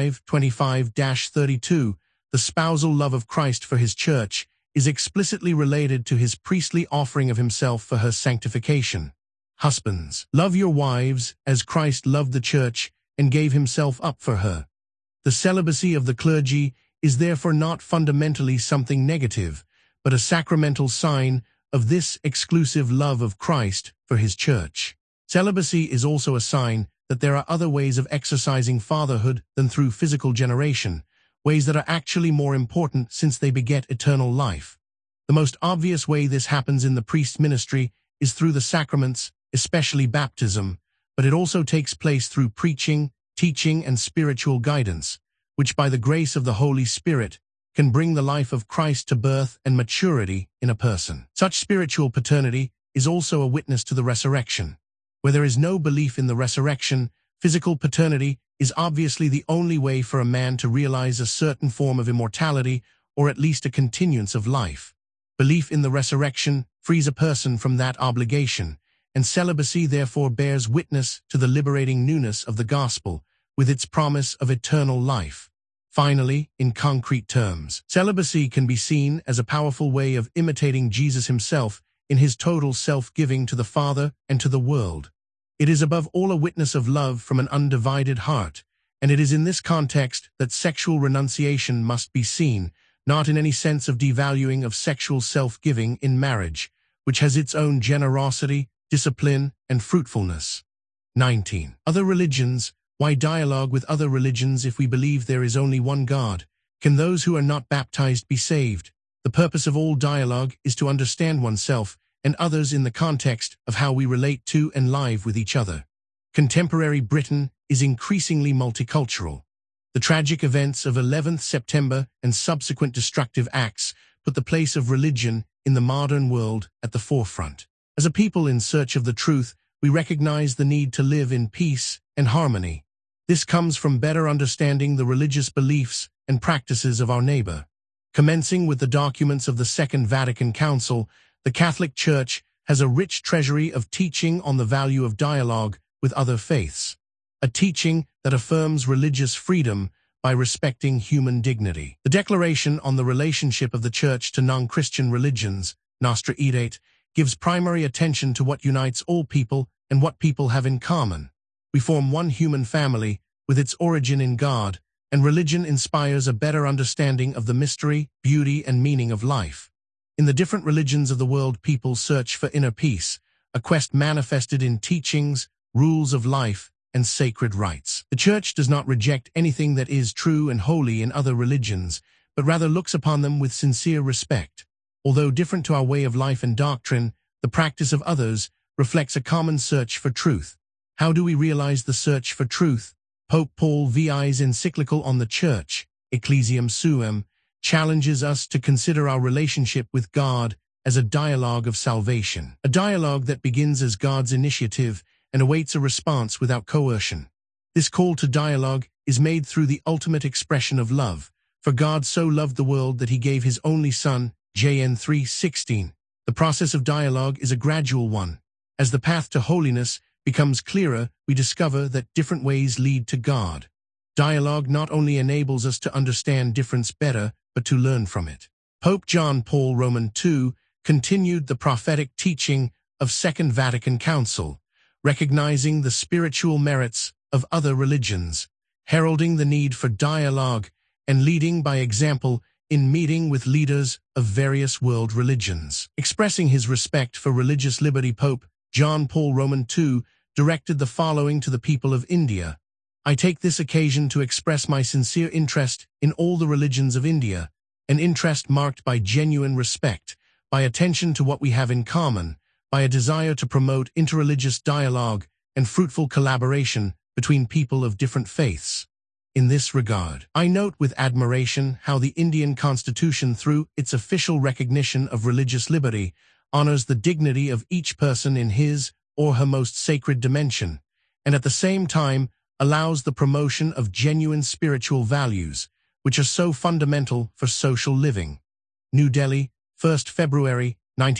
5:25-32, the spousal love of Christ for his church is explicitly related to his priestly offering of himself for her sanctification. Husbands, love your wives as Christ loved the church and gave himself up for her. The celibacy of the clergy is therefore not fundamentally something negative, but a sacramental sign of this exclusive love of Christ for his church. Celibacy is also a sign that there are other ways of exercising fatherhood than through physical generation, ways that are actually more important since they beget eternal life. The most obvious way this happens in the priest's ministry is through the sacraments, especially baptism, but it also takes place through preaching, teaching, and spiritual guidance, which by the grace of the Holy Spirit can bring the life of Christ to birth and maturity in a person. Such spiritual paternity is also a witness to the resurrection. Where there is no belief in the resurrection, physical paternity is obviously the only way for a man to realize a certain form of immortality or at least a continuance of life. Belief in the resurrection frees a person from that obligation, and celibacy therefore bears witness to the liberating newness of the gospel with its promise of eternal life. Finally, in concrete terms, celibacy can be seen as a powerful way of imitating Jesus himself in his total self-giving to the Father and to the world. It is above all a witness of love from an undivided heart, and it is in this context that sexual renunciation must be seen, not in any sense of devaluing of sexual self-giving in marriage, which has its own generosity, discipline, and fruitfulness. 19. Other religions. Why dialogue with other religions if we believe there is only one God? Can those who are not baptized be saved? The purpose of all dialogue is to understand oneself and others in the context of how we relate to and live with each other. Contemporary Britain is increasingly multicultural. The tragic events of 11th September and subsequent destructive acts put the place of religion in the modern world at the forefront. As a people in search of the truth, we recognize the need to live in peace and harmony. This comes from better understanding the religious beliefs and practices of our neighbor. Commencing with the documents of the Second Vatican Council, the Catholic Church has a rich treasury of teaching on the value of dialogue with other faiths, a teaching that affirms religious freedom by respecting human dignity. The Declaration on the Relationship of the Church to Non-Christian Religions, Nostra Aetate, gives primary attention to what unites all people and what people have in common. We form one human family with its origin in God, and religion inspires a better understanding of the mystery, beauty, and meaning of life. In the different religions of the world, people search for inner peace, a quest manifested in teachings, rules of life, and sacred rites. The Church does not reject anything that is true and holy in other religions, but rather looks upon them with sincere respect. Although different to our way of life and doctrine, the practice of others reflects a common search for truth. How do we realize the search for truth? Pope Paul VI's encyclical on the Church, Ecclesiam Suum, challenges us to consider our relationship with God as a dialogue of salvation, a dialogue that begins as God's initiative and awaits a response without coercion. This call to dialogue is made through the ultimate expression of love, for God so loved the world that he gave his only Son, John 3:16. The process of dialogue is a gradual one. As the path to holiness becomes clearer, we discover that different ways lead to God. Dialogue not only enables us to understand difference better, but to learn from it. Pope John Paul II continued the prophetic teaching of Second Vatican Council, recognizing the spiritual merits of other religions, heralding the need for dialogue, and leading by example in meeting with leaders of various world religions. Expressing his respect for religious liberty, Pope John Paul II directed the following to the people of India. I take this occasion to express my sincere interest in all the religions of India, an interest marked by genuine respect, by attention to what we have in common, by a desire to promote interreligious dialogue and fruitful collaboration between people of different faiths. In this regard, I note with admiration how the Indian Constitution, through its official recognition of religious liberty, honors the dignity of each person in his or her most sacred dimension, and at the same time allows the promotion of genuine spiritual values, which are so fundamental for social living. New Delhi, 1st February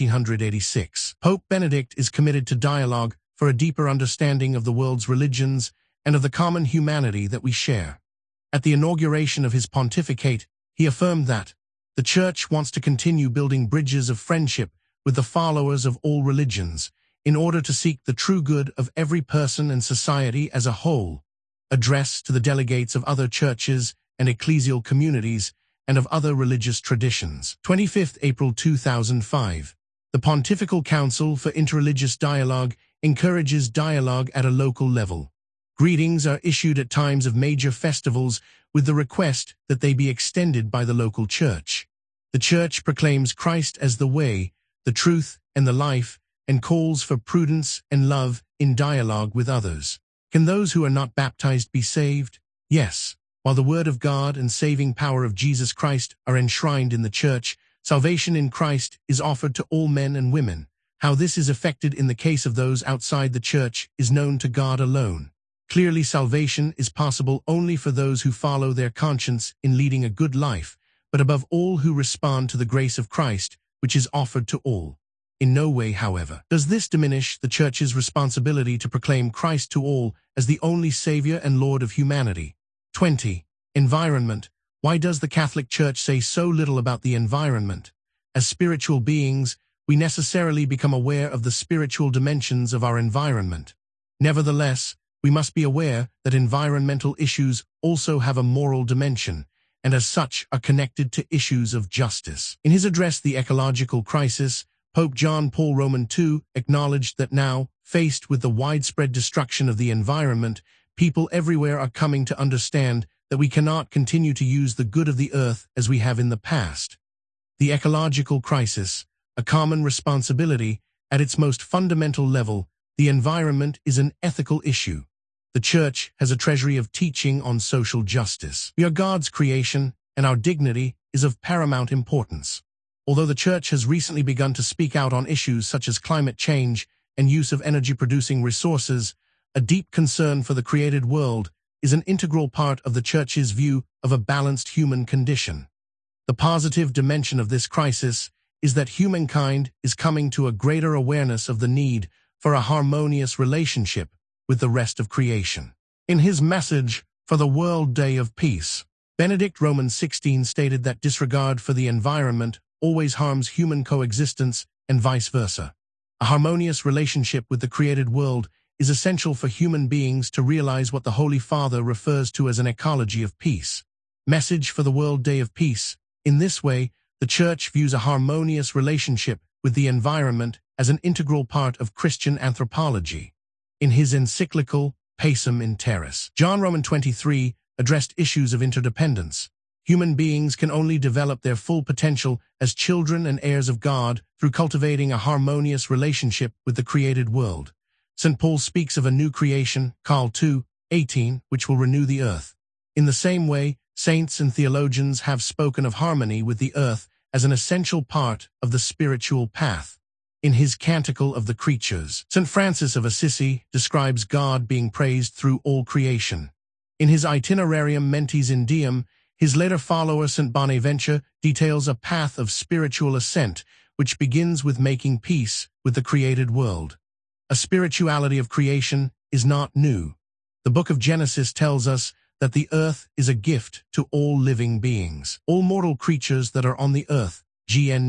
1986. Pope Benedict is committed to dialogue for a deeper understanding of the world's religions and of the common humanity that we share. At the inauguration of his pontificate, he affirmed that the Church wants to continue building bridges of friendship with the followers of all religions in order to seek the true good of every person and society as a whole. Address to the delegates of other churches and ecclesial communities and of other religious traditions. 25th April 2005. The Pontifical Council for Interreligious Dialogue encourages dialogue at a local level. Greetings are issued at times of major festivals with the request that they be extended by the local church. The Church proclaims Christ as the way, the truth, and the life, and calls for prudence and love in dialogue with others. Can those who are not baptized be saved? Yes. While the Word of God and saving power of Jesus Christ are enshrined in the Church, salvation in Christ is offered to all men and women. How this is effected in the case of those outside the Church is known to God alone. Clearly, salvation is possible only for those who follow their conscience in leading a good life, but above all who respond to the grace of Christ, which is offered to all. In no way, however, does this diminish the Church's responsibility to proclaim Christ to all as the only Savior and Lord of humanity. 20. Environment. Why does the Catholic Church say so little about the environment? As spiritual beings, we necessarily become aware of the spiritual dimensions of our environment. Nevertheless, we must be aware that environmental issues also have a moral dimension, and as such are connected to issues of justice. In his address, The Ecological Crisis, Pope John Paul II acknowledged that now, faced with the widespread destruction of the environment, people everywhere are coming to understand that we cannot continue to use the good of the earth as we have in the past. The ecological crisis, a common responsibility, at its most fundamental level, the environment is an ethical issue. The Church has a treasury of teaching on social justice. We are God's creation, and our dignity is of paramount importance. Although the Church has recently begun to speak out on issues such as climate change and use of energy-producing resources, a deep concern for the created world is an integral part of the Church's view of a balanced human condition. The positive dimension of this crisis is that humankind is coming to a greater awareness of the need for a harmonious relationship with the rest of creation. In his message for the World Day of Peace, Benedict XVI stated that disregard for the environment always harms human coexistence and vice versa. A harmonious relationship with the created world is essential for human beings to realize what the Holy Father refers to as an ecology of peace. Message for the World Day of Peace. In this way, the Church views a harmonious relationship with the environment as an integral part of Christian anthropology. In his encyclical, Pacem in Terris, John XXIII addressed issues of interdependence. Human beings can only develop their full potential as children and heirs of God through cultivating a harmonious relationship with the created world. St. Paul speaks of a new creation, Col 2:18, which will renew the earth. In the same way, saints and theologians have spoken of harmony with the earth as an essential part of the spiritual path. In his Canticle of the Creatures, St. Francis of Assisi describes God being praised through all creation. In his Itinerarium Mentis in Diem, his later follower St. Bonaventure details a path of spiritual ascent which begins with making peace with the created world. A spirituality of creation is not new. The book of Genesis tells us that the earth is a gift to all living beings. All mortal creatures that are on the earth, GN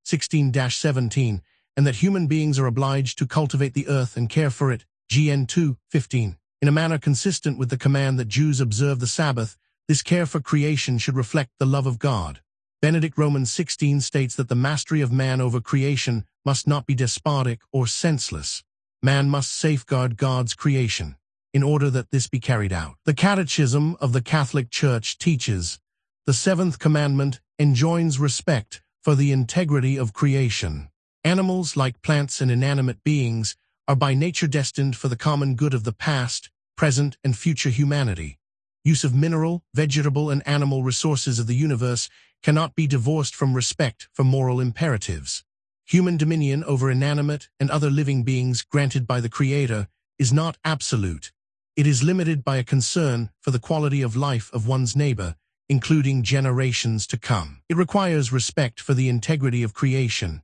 9:16-17, and that human beings are obliged to cultivate the earth and care for it, GN 2:15. In a manner consistent with the command that Jews observe the Sabbath, this care for creation should reflect the love of God. Benedict XVI states that the mastery of man over creation must not be despotic or senseless. Man must safeguard God's creation in order that this be carried out. The Catechism of the Catholic Church teaches, the seventh commandment enjoins respect for the integrity of creation. Animals, like plants and inanimate beings, are by nature destined for the common good of the past, present, and future humanity. Use of mineral, vegetable, and animal resources of the universe cannot be divorced from respect for moral imperatives. Human dominion over inanimate and other living beings granted by the Creator is not absolute. It is limited by a concern for the quality of life of one's neighbor, including generations to come. It requires respect for the integrity of creation.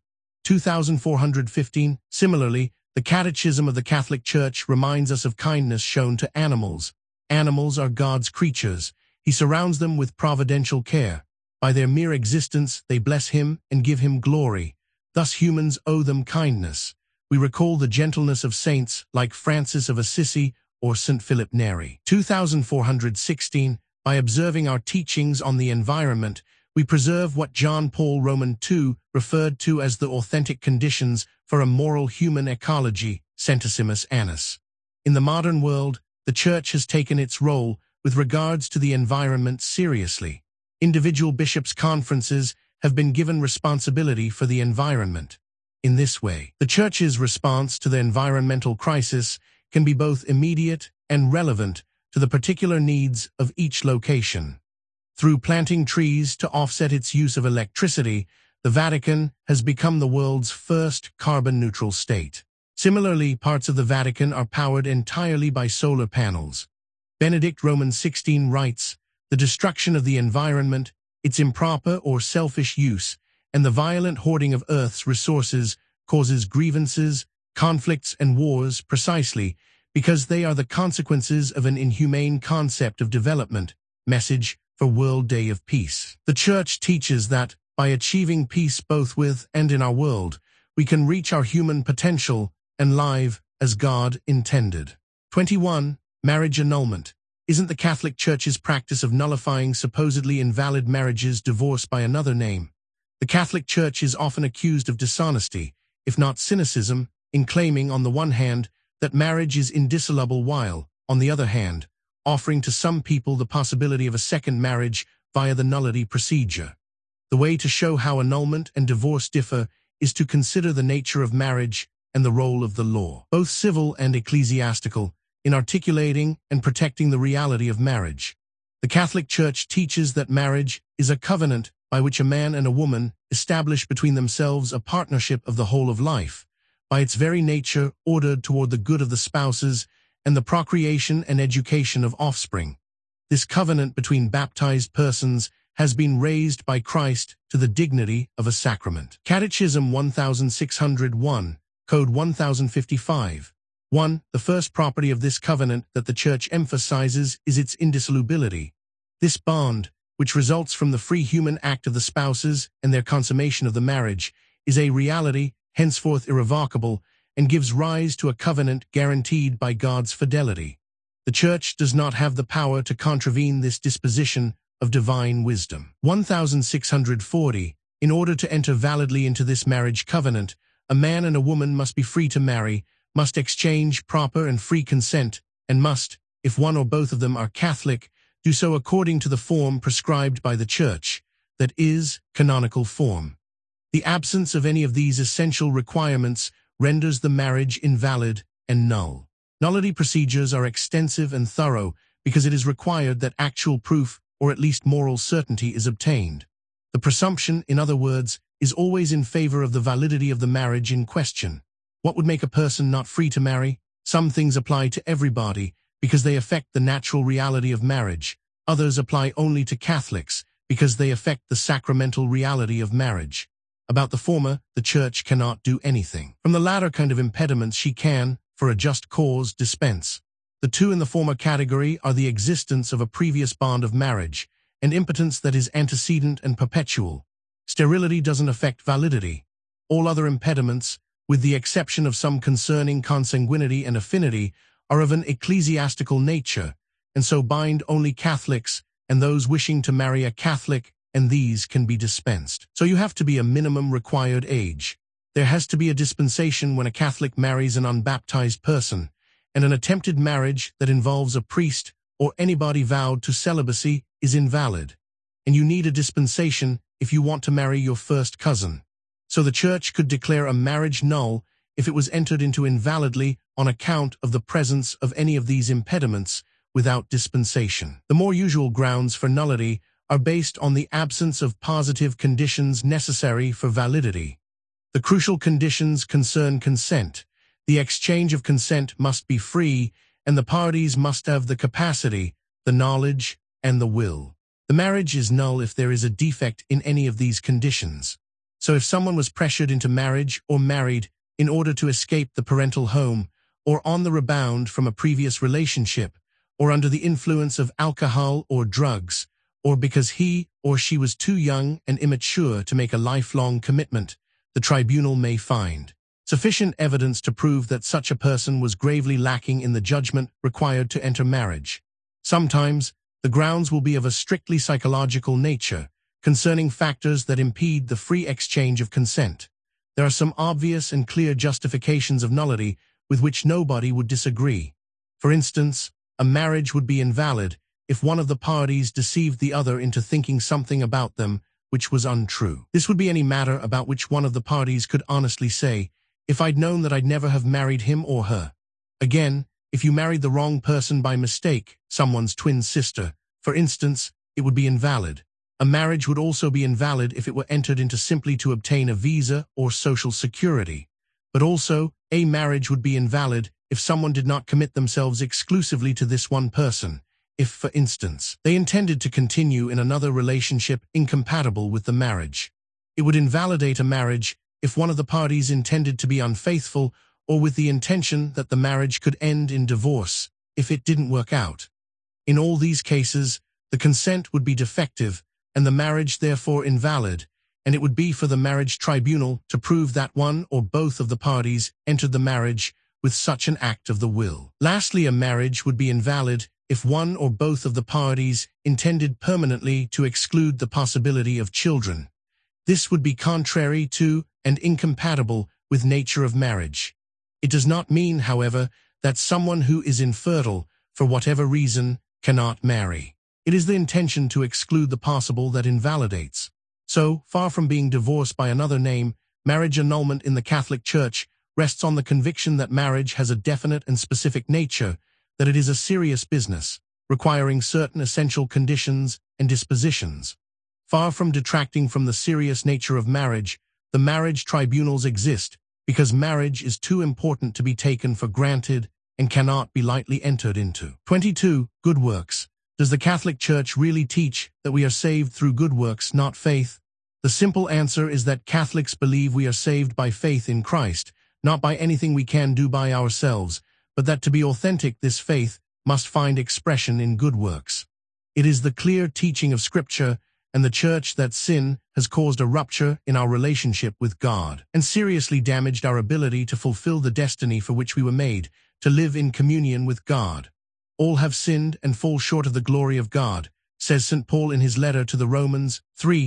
2415. Similarly, the Catechism of the Catholic Church reminds us of kindness shown to animals. Animals are God's creatures. He surrounds them with providential care. By their mere existence, they bless Him and give Him glory. Thus humans owe them kindness. We recall the gentleness of saints like Francis of Assisi or St. Philip Neri. 2416. By observing our teachings on the environment, we preserve what John Paul II referred to as the authentic conditions for a moral human ecology, Centissimus Annus. In the modern world, the Church has taken its role with regards to the environment seriously. Individual bishops' conferences have been given responsibility for the environment. In this way, the Church's response to the environmental crisis can be both immediate and relevant to the particular needs of each location. Through planting trees to offset its use of electricity, the Vatican has become the world's first carbon-neutral state. Similarly, parts of the Vatican are powered entirely by solar panels. Benedict XVI writes, the destruction of the environment, its improper or selfish use, and the violent hoarding of Earth's resources causes grievances, conflicts, and wars precisely because they are the consequences of an inhumane concept of development. Message for World Day of Peace. The Church teaches that, by achieving peace both with and in our world, we can reach our human potential and live as God intended. 21. Marriage annulment. Isn't the Catholic Church's practice of nullifying supposedly invalid marriages divorce by another name? The Catholic Church is often accused of dishonesty, if not cynicism, in claiming, on the one hand, that marriage is indissoluble while, on the other hand, offering to some people the possibility of a second marriage via the nullity procedure. The way to show how annulment and divorce differ is to consider the nature of marriage and the role of the law, both civil and ecclesiastical, in articulating and protecting the reality of marriage. The Catholic Church teaches that marriage is a covenant by which a man and a woman establish between themselves a partnership of the whole of life, by its very nature ordered toward the good of the spouses and the procreation and education of offspring. This covenant between baptized persons has been raised by Christ to the dignity of a sacrament. Catechism 1601, Code 1055. 1. The first property of this covenant that the Church emphasizes is its indissolubility. This bond, which results from the free human act of the spouses and their consummation of the marriage, is a reality, henceforth irrevocable, and gives rise to a covenant guaranteed by God's fidelity. The Church does not have the power to contravene this disposition of divine wisdom. 1640. In order to enter validly into this marriage covenant, a man and a woman must be free to marry, must exchange proper and free consent, and must, if one or both of them are Catholic, do so according to the form prescribed by the Church, that is, canonical form. The absence of any of these essential requirements renders the marriage invalid and null. Nullity procedures are extensive and thorough because it is required that actual proof, or at least moral certainty, is obtained. The presumption, in other words, is always in favor of the validity of the marriage in question. What would make a person not free to marry? Some things apply to everybody because they affect the natural reality of marriage. Others apply only to Catholics because they affect the sacramental reality of marriage. About the former, the Church cannot do anything. From the latter kind of impediments she can, for a just cause, dispense. The two in the former category are the existence of a previous bond of marriage, and impotence that is antecedent and perpetual. Sterility doesn't affect validity. All other impediments, with the exception of some concerning consanguinity and affinity, are of an ecclesiastical nature, and so bind only Catholics and those wishing to marry a Catholic, and these can be dispensed. So you have to be a minimum required age. There has to be a dispensation when a Catholic marries an unbaptized person, and an attempted marriage that involves a priest or anybody vowed to celibacy is invalid. And you need a dispensation if you want to marry your first cousin. So the Church could declare a marriage null if it was entered into invalidly on account of the presence of any of these impediments without dispensation. The more usual grounds for nullity are based on the absence of positive conditions necessary for validity. The crucial conditions concern consent. The exchange of consent must be free, and the parties must have the capacity, the knowledge, and the will. The marriage is null if there is a defect in any of these conditions. So if someone was pressured into marriage or married in order to escape the parental home, or on the rebound from a previous relationship, or under the influence of alcohol or drugs, or because he or she was too young and immature to make a lifelong commitment, the tribunal may find sufficient evidence to prove that such a person was gravely lacking in the judgment required to enter marriage. Sometimes, the grounds will be of a strictly psychological nature, concerning factors that impede the free exchange of consent. There are some obvious and clear justifications of nullity with which nobody would disagree. For instance, a marriage would be invalid if one of the parties deceived the other into thinking something about them which was untrue. This would be any matter about which one of the parties could honestly say, "If I'd known that I'd never have married him or her." Again, if you married the wrong person by mistake, someone's twin sister, for instance, it would be invalid. A marriage would also be invalid if it were entered into simply to obtain a visa or social security. But also, a marriage would be invalid if someone did not commit themselves exclusively to this one person. If, for instance, they intended to continue in another relationship incompatible with the marriage. It would invalidate a marriage if one of the parties intended to be unfaithful or with the intention that the marriage could end in divorce if it didn't work out. In all these cases, the consent would be defective and the marriage therefore invalid, and it would be for the marriage tribunal to prove that one or both of the parties entered the marriage with such an act of the will. Lastly, a marriage would be invalid if one or both of the parties intended permanently to exclude the possibility of children. This would be contrary to and incompatible with nature of marriage. It does not mean, however, that someone who is infertile, for whatever reason, cannot marry. It is the intention to exclude the possible that invalidates. So, far from being divorce by another name, marriage annulment in the Catholic Church rests on the conviction that marriage has a definite and specific nature, that it is a serious business, requiring certain essential conditions and dispositions. Far from detracting from the serious nature of marriage, the marriage tribunals exist because marriage is too important to be taken for granted and cannot be lightly entered into. 22. Good works. Does the Catholic Church really teach that we are saved through good works, not faith? The simple answer is that Catholics believe we are saved by faith in Christ, not by anything we can do by ourselves, but that to be authentic, this faith must find expression in good works. It is the clear teaching of Scripture and the Church that sin has caused a rupture in our relationship with God and seriously damaged our ability to fulfill the destiny for which we were made, to live in communion with God. All have sinned and fall short of the glory of God, says St. Paul in his letter to the Romans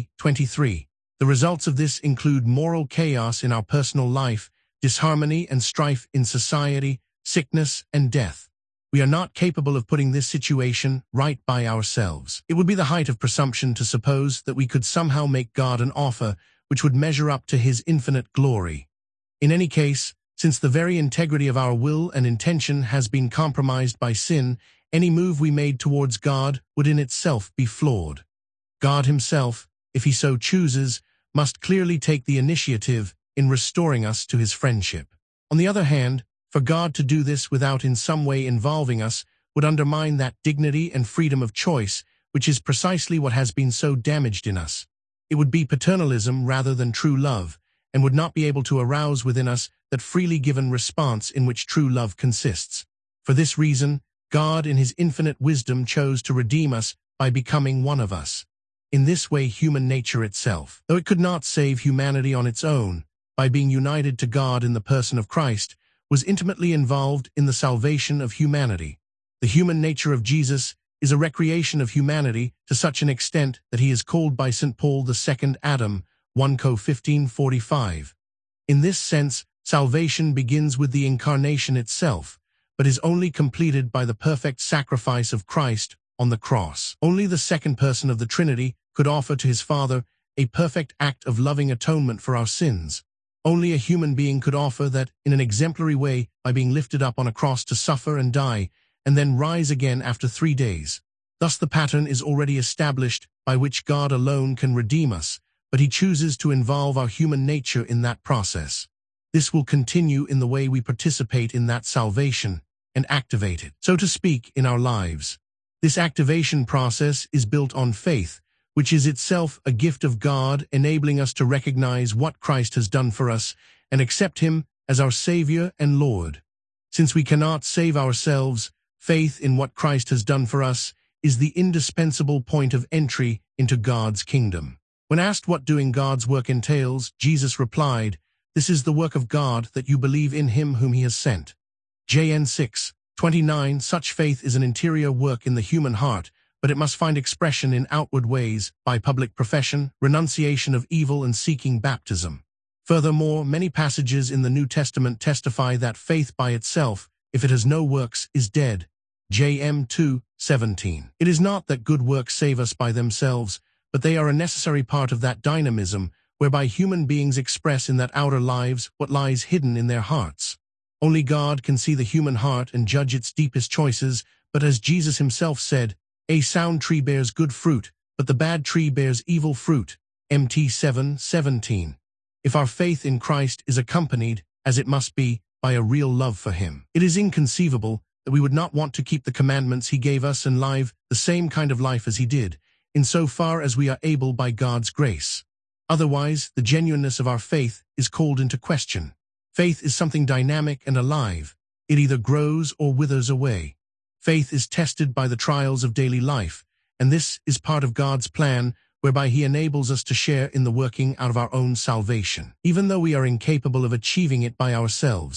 3:23. The results of this include moral chaos in our personal life, disharmony and strife in society, sickness and death. We are not capable of putting this situation right by ourselves. It would be the height of presumption to suppose that we could somehow make God an offer which would measure up to his infinite glory. In any case, since the very integrity of our will and intention has been compromised by sin, any move we made towards God would in itself be flawed. God himself, if he so chooses, must clearly take the initiative in restoring us to his friendship. On the other hand, for God to do this without in some way involving us would undermine that dignity and freedom of choice, which is precisely what has been so damaged in us. It would be paternalism rather than true love, and would not be able to arouse within us that freely given response in which true love consists. For this reason, God in his infinite wisdom chose to redeem us by becoming one of us. In this way, human nature itself, though it could not save humanity on its own, by being united to God in the person of Christ, was intimately involved in the salvation of humanity. The human nature of Jesus is a recreation of humanity to such an extent that he is called by St. Paul the second Adam, 1 Cor 15:45. In this sense, salvation begins with the incarnation itself, but is only completed by the perfect sacrifice of Christ on the cross. Only the second person of the Trinity could offer to his Father a perfect act of loving atonement for our sins. Only a human being could offer that in an exemplary way by being lifted up on a cross to suffer and die, and then rise again after 3 days. Thus the pattern is already established by which God alone can redeem us, but he chooses to involve our human nature in that process. This will continue in the way we participate in that salvation and activate it, so to speak, in our lives. This activation process is built on faith, which is itself a gift of God, enabling us to recognize what Christ has done for us and accept him as our Savior and Lord. Since we cannot save ourselves, faith in what Christ has done for us is the indispensable point of entry into God's kingdom. When asked what doing God's work entails, Jesus replied, "This is the work of God, that you believe in him whom he has sent." John 6:29. Such faith is an interior work in the human heart, but it must find expression in outward ways by public profession, renunciation of evil, and seeking baptism. Furthermore, many passages in the New Testament testify that faith by itself, if it has no works, is dead. James 2:17. It is not that good works save us by themselves, but they are a necessary part of that dynamism whereby human beings express in that outer lives what lies hidden in their hearts. Only God can see the human heart and judge its deepest choices, but as Jesus himself said, "A sound tree bears good fruit, but the bad tree bears evil fruit." Mt 7:17. If our faith in Christ is accompanied, as it must be, by a real love for him, it is inconceivable that we would not want to keep the commandments he gave us and live the same kind of life as he did, insofar as we are able by God's grace. Otherwise, the genuineness of our faith is called into question. Faith is something dynamic and alive. It either grows or withers away. Faith is tested by the trials of daily life, and this is part of God's plan whereby he enables us to share in the working out of our own salvation, even though we are incapable of achieving it by ourselves.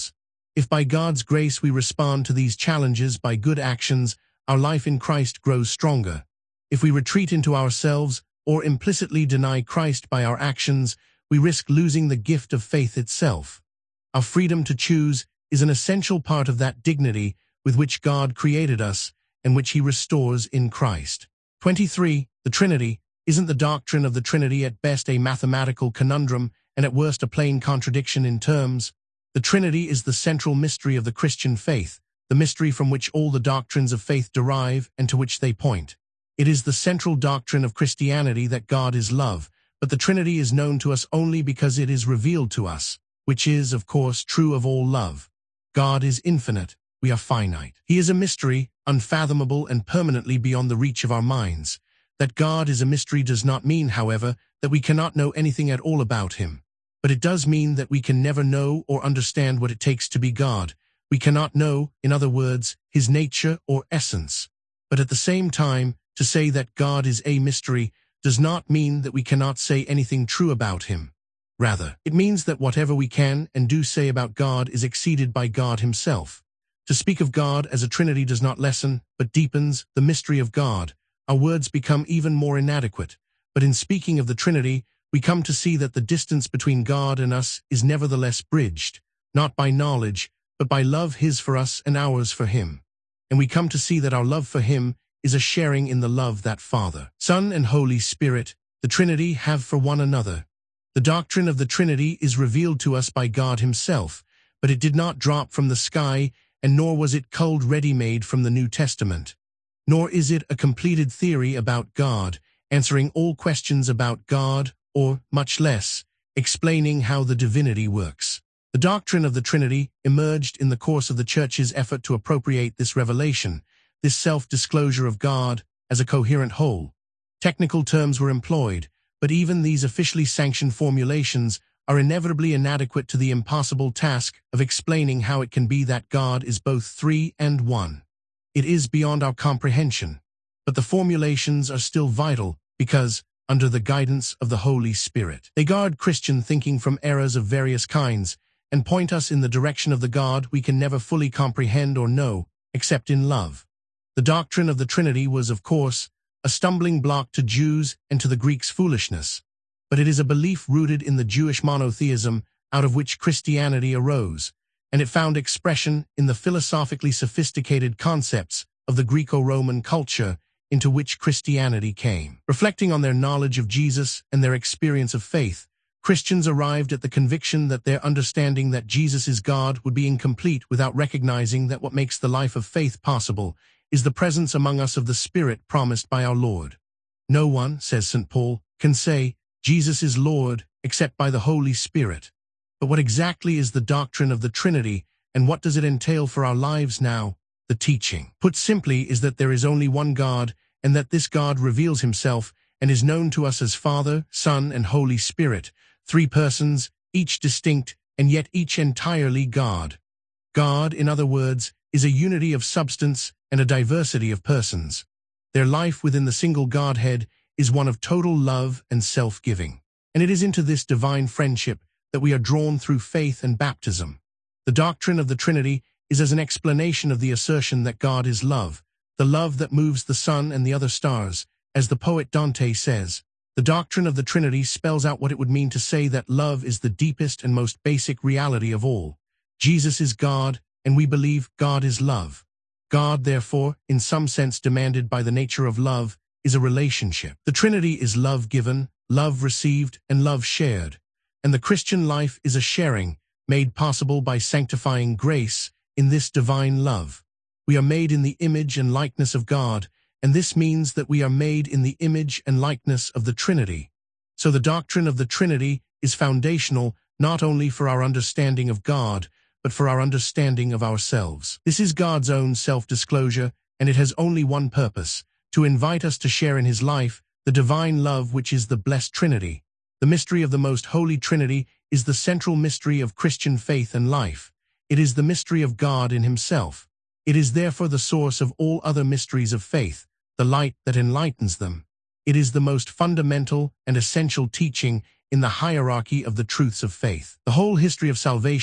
If by God's grace we respond to these challenges by good actions, our life in Christ grows stronger. If we retreat into ourselves or implicitly deny Christ by our actions, we risk losing the gift of faith itself. Our freedom to choose is an essential part of that dignity with which God created us and which He restores in Christ. 23. The Trinity. Isn't the doctrine of the Trinity at best a mathematical conundrum and at worst a plain contradiction in terms? The Trinity is the central mystery of the Christian faith, the mystery from which all the doctrines of faith derive and to which they point. It is the central doctrine of Christianity that God is love, but the Trinity is known to us only because it is revealed to us, which is, of course, true of all love. God is infinite, we are finite. He is a mystery, unfathomable and permanently beyond the reach of our minds. That God is a mystery does not mean, however, that we cannot know anything at all about Him. But it does mean that we can never know or understand what it takes to be God. We cannot know, in other words, His nature or essence. But at the same time, to say that God is a mystery does not mean that we cannot say anything true about Him. Rather, it means that whatever we can and do say about God is exceeded by God Himself. To speak of God as a Trinity does not lessen, but deepens, the mystery of God. Our words become even more inadequate. But in speaking of the Trinity, we come to see that the distance between God and us is nevertheless bridged, not by knowledge, but by love His for us and ours for Him. And we come to see that our love for Him is a sharing in the love that Father, Son, and Holy Spirit, the Trinity, have for one another. The doctrine of the Trinity is revealed to us by God Himself, but it did not drop from the sky, and nor was it culled ready-made from the New Testament. Nor is it a completed theory about God, answering all questions about God, or, much less, explaining how the divinity works. The doctrine of the Trinity emerged in the course of the Church's effort to appropriate this revelation, this self-disclosure of God, as a coherent whole. Technical terms were employed, but even these officially sanctioned formulations are inevitably inadequate to the impossible task of explaining how it can be that God is both three and one. It is beyond our comprehension, but the formulations are still vital because, under the guidance of the Holy Spirit, they guard Christian thinking from errors of various kinds and point us in the direction of the God we can never fully comprehend or know, except in love. The doctrine of the Trinity was, of course, a stumbling block to Jews and to the Greeks' foolishness, but it is a belief rooted in the Jewish monotheism out of which Christianity arose, and it found expression in the philosophically sophisticated concepts of the Greco-Roman culture into which Christianity came. Reflecting on their knowledge of Jesus and their experience of faith, Christians arrived at the conviction that their understanding that Jesus is God would be incomplete without recognizing that what makes the life of faith possible is the presence among us of the Spirit promised by our Lord. No one, says St. Paul, can say, Jesus is Lord, except by the Holy Spirit. But what exactly is the doctrine of the Trinity, and what does it entail for our lives now? The teaching, put simply, is that there is only one God, and that this God reveals Himself and is known to us as Father, Son, and Holy Spirit, three persons, each distinct, and yet each entirely God. God, in other words, is a unity of substance and a diversity of persons. Their life within the single Godhead is one of total love and self-giving. And it is into this divine friendship that we are drawn through faith and baptism. The doctrine of the Trinity is as an explanation of the assertion that God is love, the love that moves the sun and the other stars, as the poet Dante says. The doctrine of the Trinity spells out what it would mean to say that love is the deepest and most basic reality of all. Jesus is God, and we believe God is love. God, therefore, in some sense demanded by the nature of love, is a relationship. The Trinity is love given, love received, and love shared. And the Christian life is a sharing, made possible by sanctifying grace in this divine love. We are made in the image and likeness of God, and this means that we are made in the image and likeness of the Trinity. So the doctrine of the Trinity is foundational not only for our understanding of God, but for our understanding of ourselves. This is God's own self-disclosure, and it has only one purpose, to invite us to share in His life, the divine love which is the blessed Trinity. The mystery of the most holy Trinity is the central mystery of Christian faith and life. It is the mystery of God in Himself. It is therefore the source of all other mysteries of faith, the light that enlightens them. It is the most fundamental and essential teaching in the hierarchy of the truths of faith. The whole history of salvation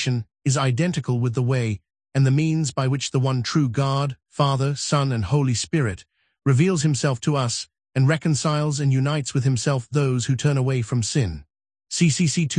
is identical with the way and the means by which the one true God, Father, Son, and Holy Spirit, reveals himself to us and reconciles and unites with himself those who turn away from sin. CCC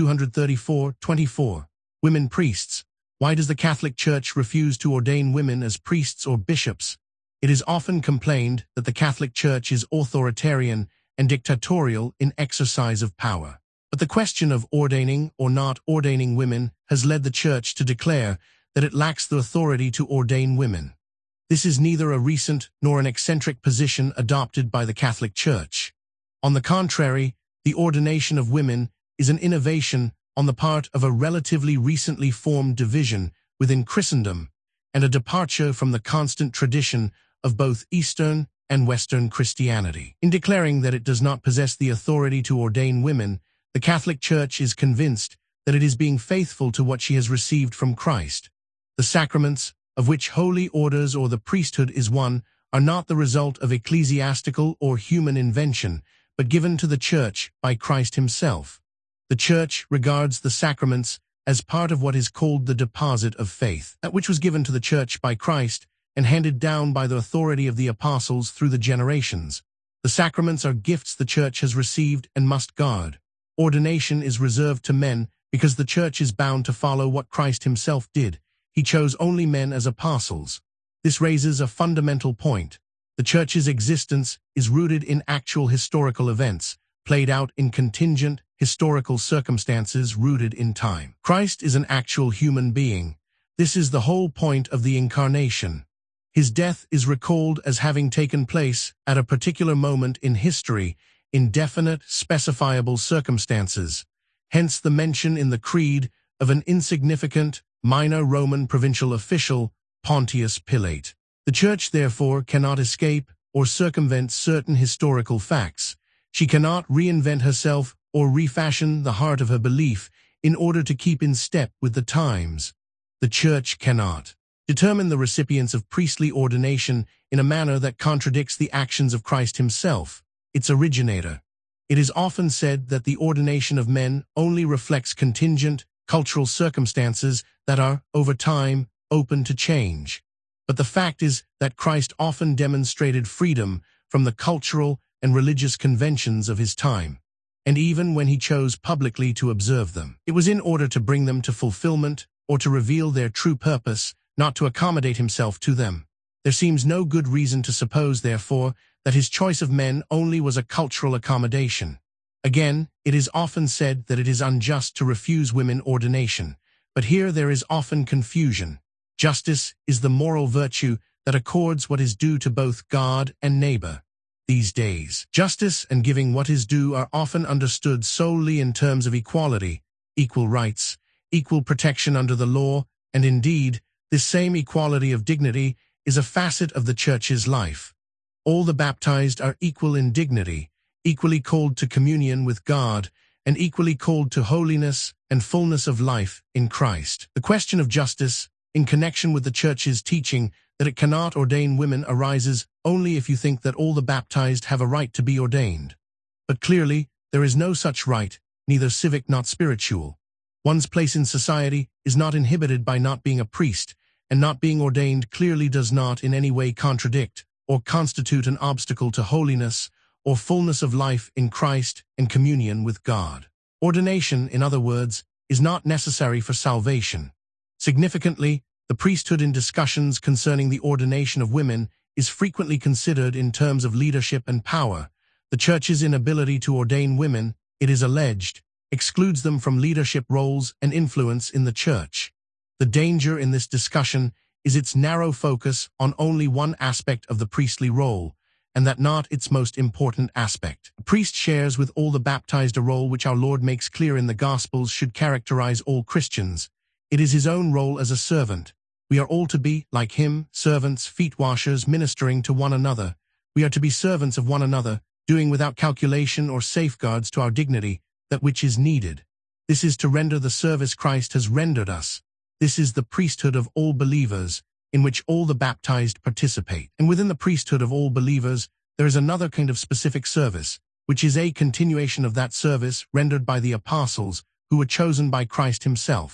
234-24. Women priests. Why does the Catholic Church refuse to ordain women as priests or bishops? It is often complained that the Catholic Church is authoritarian and dictatorial in exercise of power. But the question of ordaining or not ordaining women has led the Church to declare that it lacks the authority to ordain women. This is neither a recent nor an eccentric position adopted by the Catholic Church. On the contrary, the ordination of women is an innovation on the part of a relatively recently formed division within Christendom and a departure from the constant tradition of both Eastern and Western Christianity. In declaring that it does not possess the authority to ordain women, the Catholic Church is convinced that it is being faithful to what she has received from Christ. The sacraments, of which holy orders or the priesthood is one, are not the result of ecclesiastical or human invention, but given to the Church by Christ himself. The Church regards the sacraments as part of what is called the deposit of faith, that which was given to the Church by Christ and handed down by the authority of the apostles through the generations. The sacraments are gifts the Church has received and must guard. Ordination is reserved to men because the Church is bound to follow what Christ himself did. He chose only men as apostles. This raises a fundamental point. The Church's existence is rooted in actual historical events, played out in contingent, historical circumstances rooted in time. Christ is an actual human being. This is the whole point of the Incarnation. His death is recalled as having taken place at a particular moment in history, in definite, specifiable circumstances. Hence the mention in the Creed of an insignificant, minor Roman provincial official, Pontius Pilate. The Church, therefore, cannot escape or circumvent certain historical facts. She cannot reinvent herself or refashion the heart of her belief in order to keep in step with the times. The Church cannot determine the recipients of priestly ordination in a manner that contradicts the actions of Christ himself, its originator. It is often said that the ordination of men only reflects contingent, cultural circumstances that are, over time, open to change. But the fact is that Christ often demonstrated freedom from the cultural and religious conventions of his time, and even when he chose publicly to observe them, it was in order to bring them to fulfillment or to reveal their true purpose, not to accommodate himself to them. There seems no good reason to suppose, therefore, that his choice of men only was a cultural accommodation. Again, it is often said that it is unjust to refuse women ordination, but here there is often confusion. Justice is the moral virtue that accords what is due to both God and neighbor. These days, justice and giving what is due are often understood solely in terms of equality, equal rights, equal protection under the law, and indeed, this same equality of dignity is a facet of the Church's life. All the baptized are equal in dignity, equally called to communion with God, and equally called to holiness and fullness of life in Christ. The question of justice, in connection with the Church's teaching that it cannot ordain women, arises only if you think that all the baptized have a right to be ordained. But clearly, there is no such right, neither civic nor spiritual. One's place in society is not inhibited by not being a priest, and not being ordained clearly does not in any way contradict or constitute an obstacle to holiness or fullness of life in Christ and communion with God. Ordination, in other words, is not necessary for salvation. Significantly, the priesthood in discussions concerning the ordination of women is frequently considered in terms of leadership and power. The Church's inability to ordain women, it is alleged, excludes them from leadership roles and influence in the Church. The danger in this discussion is its narrow focus on only one aspect of the priestly role, and that not its most important aspect. A priest shares with all the baptized a role which our Lord makes clear in the Gospels should characterize all Christians. It is his own role as a servant. We are all to be, like him, servants, feet washers, ministering to one another. We are to be servants of one another, doing without calculation or safeguards to our dignity that which is needed. This is to render the service Christ has rendered us. This is the priesthood of all believers, in which all the baptized participate. And within the priesthood of all believers, there is another kind of specific service, which is a continuation of that service rendered by the apostles, who were chosen by Christ himself.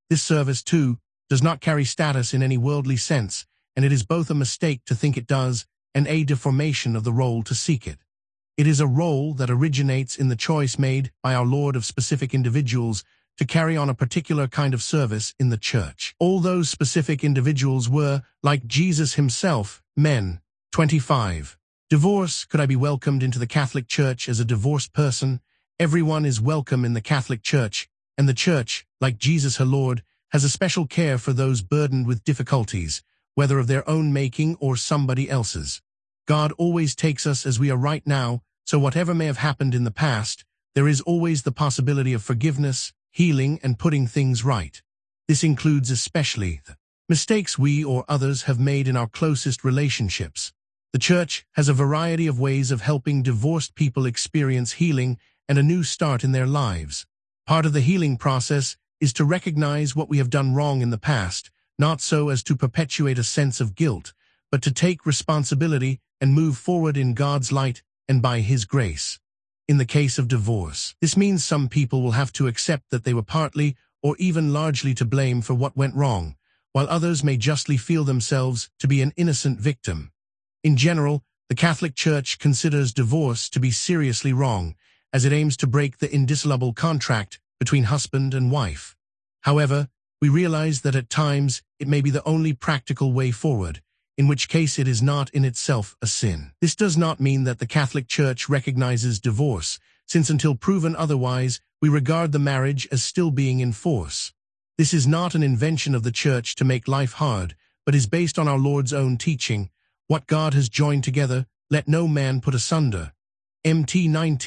This service, too, does not carry status in any worldly sense, and it is both a mistake to think it does and a deformation of the role to seek it. It is a role that originates in the choice made by our Lord of specific individuals to carry on a particular kind of service in the church. All those specific individuals were, like Jesus himself, men. 25. Divorce. Could I be welcomed into the Catholic Church as a divorced person? Everyone is welcome in the Catholic Church, and the Church, like Jesus her Lord, has a special care for those burdened with difficulties, whether of their own making or somebody else's. God always takes us as we are right now, so whatever may have happened in the past, there is always the possibility of forgiveness, healing, and putting things right. This includes especially the mistakes we or others have made in our closest relationships. The Church has a variety of ways of helping divorced people experience healing and a new start in their lives. Part of the healing process is to recognize what we have done wrong in the past, not so as to perpetuate a sense of guilt, but to take responsibility and move forward in God's light and by His grace. In the case of divorce, this means some people will have to accept that they were partly or even largely to blame for what went wrong, while others may justly feel themselves to be an innocent victim. In general, the Catholic Church considers divorce to be seriously wrong, as it aims to break the indissoluble contract between husband and wife. However, we realize that at times it may be the only practical way forward, in which case it is not in itself a sin. This does not mean that the Catholic Church recognizes divorce, since until proven otherwise, we regard the marriage as still being in force. This is not an invention of the Church to make life hard, but is based on our Lord's own teaching, "What God has joined together, let no man put asunder." Mt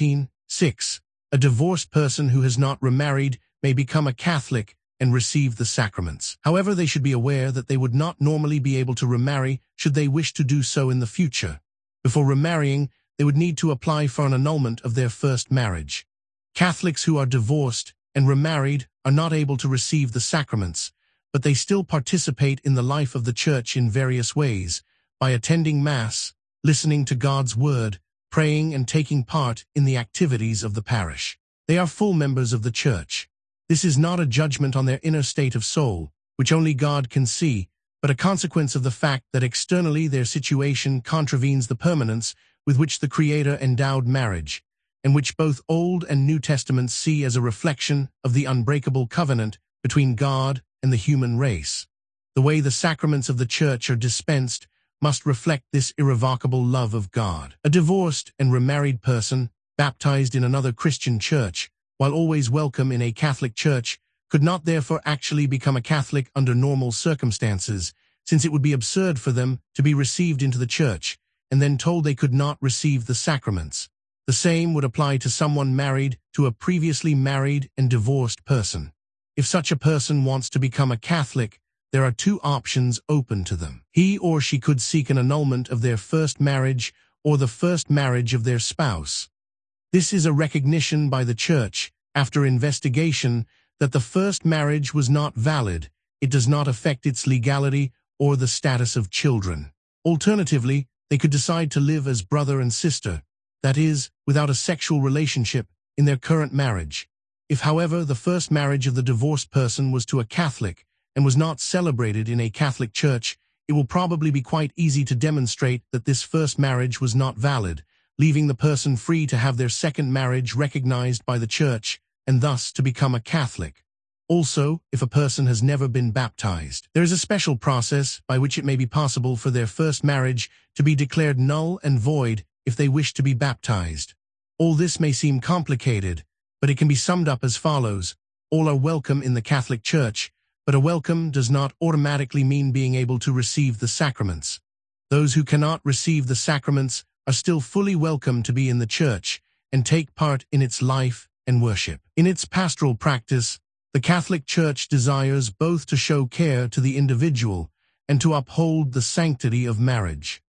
19:6. A divorced person who has not remarried may become a Catholic and receive the sacraments. However, they should be aware that they would not normally be able to remarry should they wish to do so in the future. Before remarrying, they would need to apply for an annulment of their first marriage. Catholics who are divorced and remarried are not able to receive the sacraments, but they still participate in the life of the Church in various ways, by attending Mass, listening to God's Word, praying, and taking part in the activities of the parish. They are full members of the Church. This is not a judgment on their inner state of soul, which only God can see, but a consequence of the fact that externally their situation contravenes the permanence with which the Creator endowed marriage, and which both Old and New Testaments see as a reflection of the unbreakable covenant between God and the human race. The way the sacraments of the Church are dispensed must reflect this irrevocable love of God. A divorced and remarried person, baptized in another Christian church, while always welcome in a Catholic church, could not therefore actually become a Catholic under normal circumstances, since it would be absurd for them to be received into the church, and then told they could not receive the sacraments. The same would apply to someone married to a previously married and divorced person. If such a person wants to become a Catholic, there are two options open to them. He or she could seek an annulment of their first marriage or the first marriage of their spouse. This is a recognition by the Church, after investigation, that the first marriage was not valid. It does not affect its legality or the status of children. Alternatively, they could decide to live as brother and sister, that is, without a sexual relationship, in their current marriage. If, however, the first marriage of the divorced person was to a Catholic and was not celebrated in a Catholic church, it will probably be quite easy to demonstrate that this first marriage was not valid, leaving the person free to have their second marriage recognized by the Church and thus to become a Catholic. Also, if a person has never been baptized, there is a special process by which it may be possible for their first marriage to be declared null and void if they wish to be baptized. All this may seem complicated, but it can be summed up as follows. All are welcome in the Catholic Church, but a welcome does not automatically mean being able to receive the sacraments. Those who cannot receive the sacraments are still fully welcome to be in the Church and take part in its life and worship. In its pastoral practice, the Catholic Church desires both to show care to the individual and to uphold the sanctity of marriage.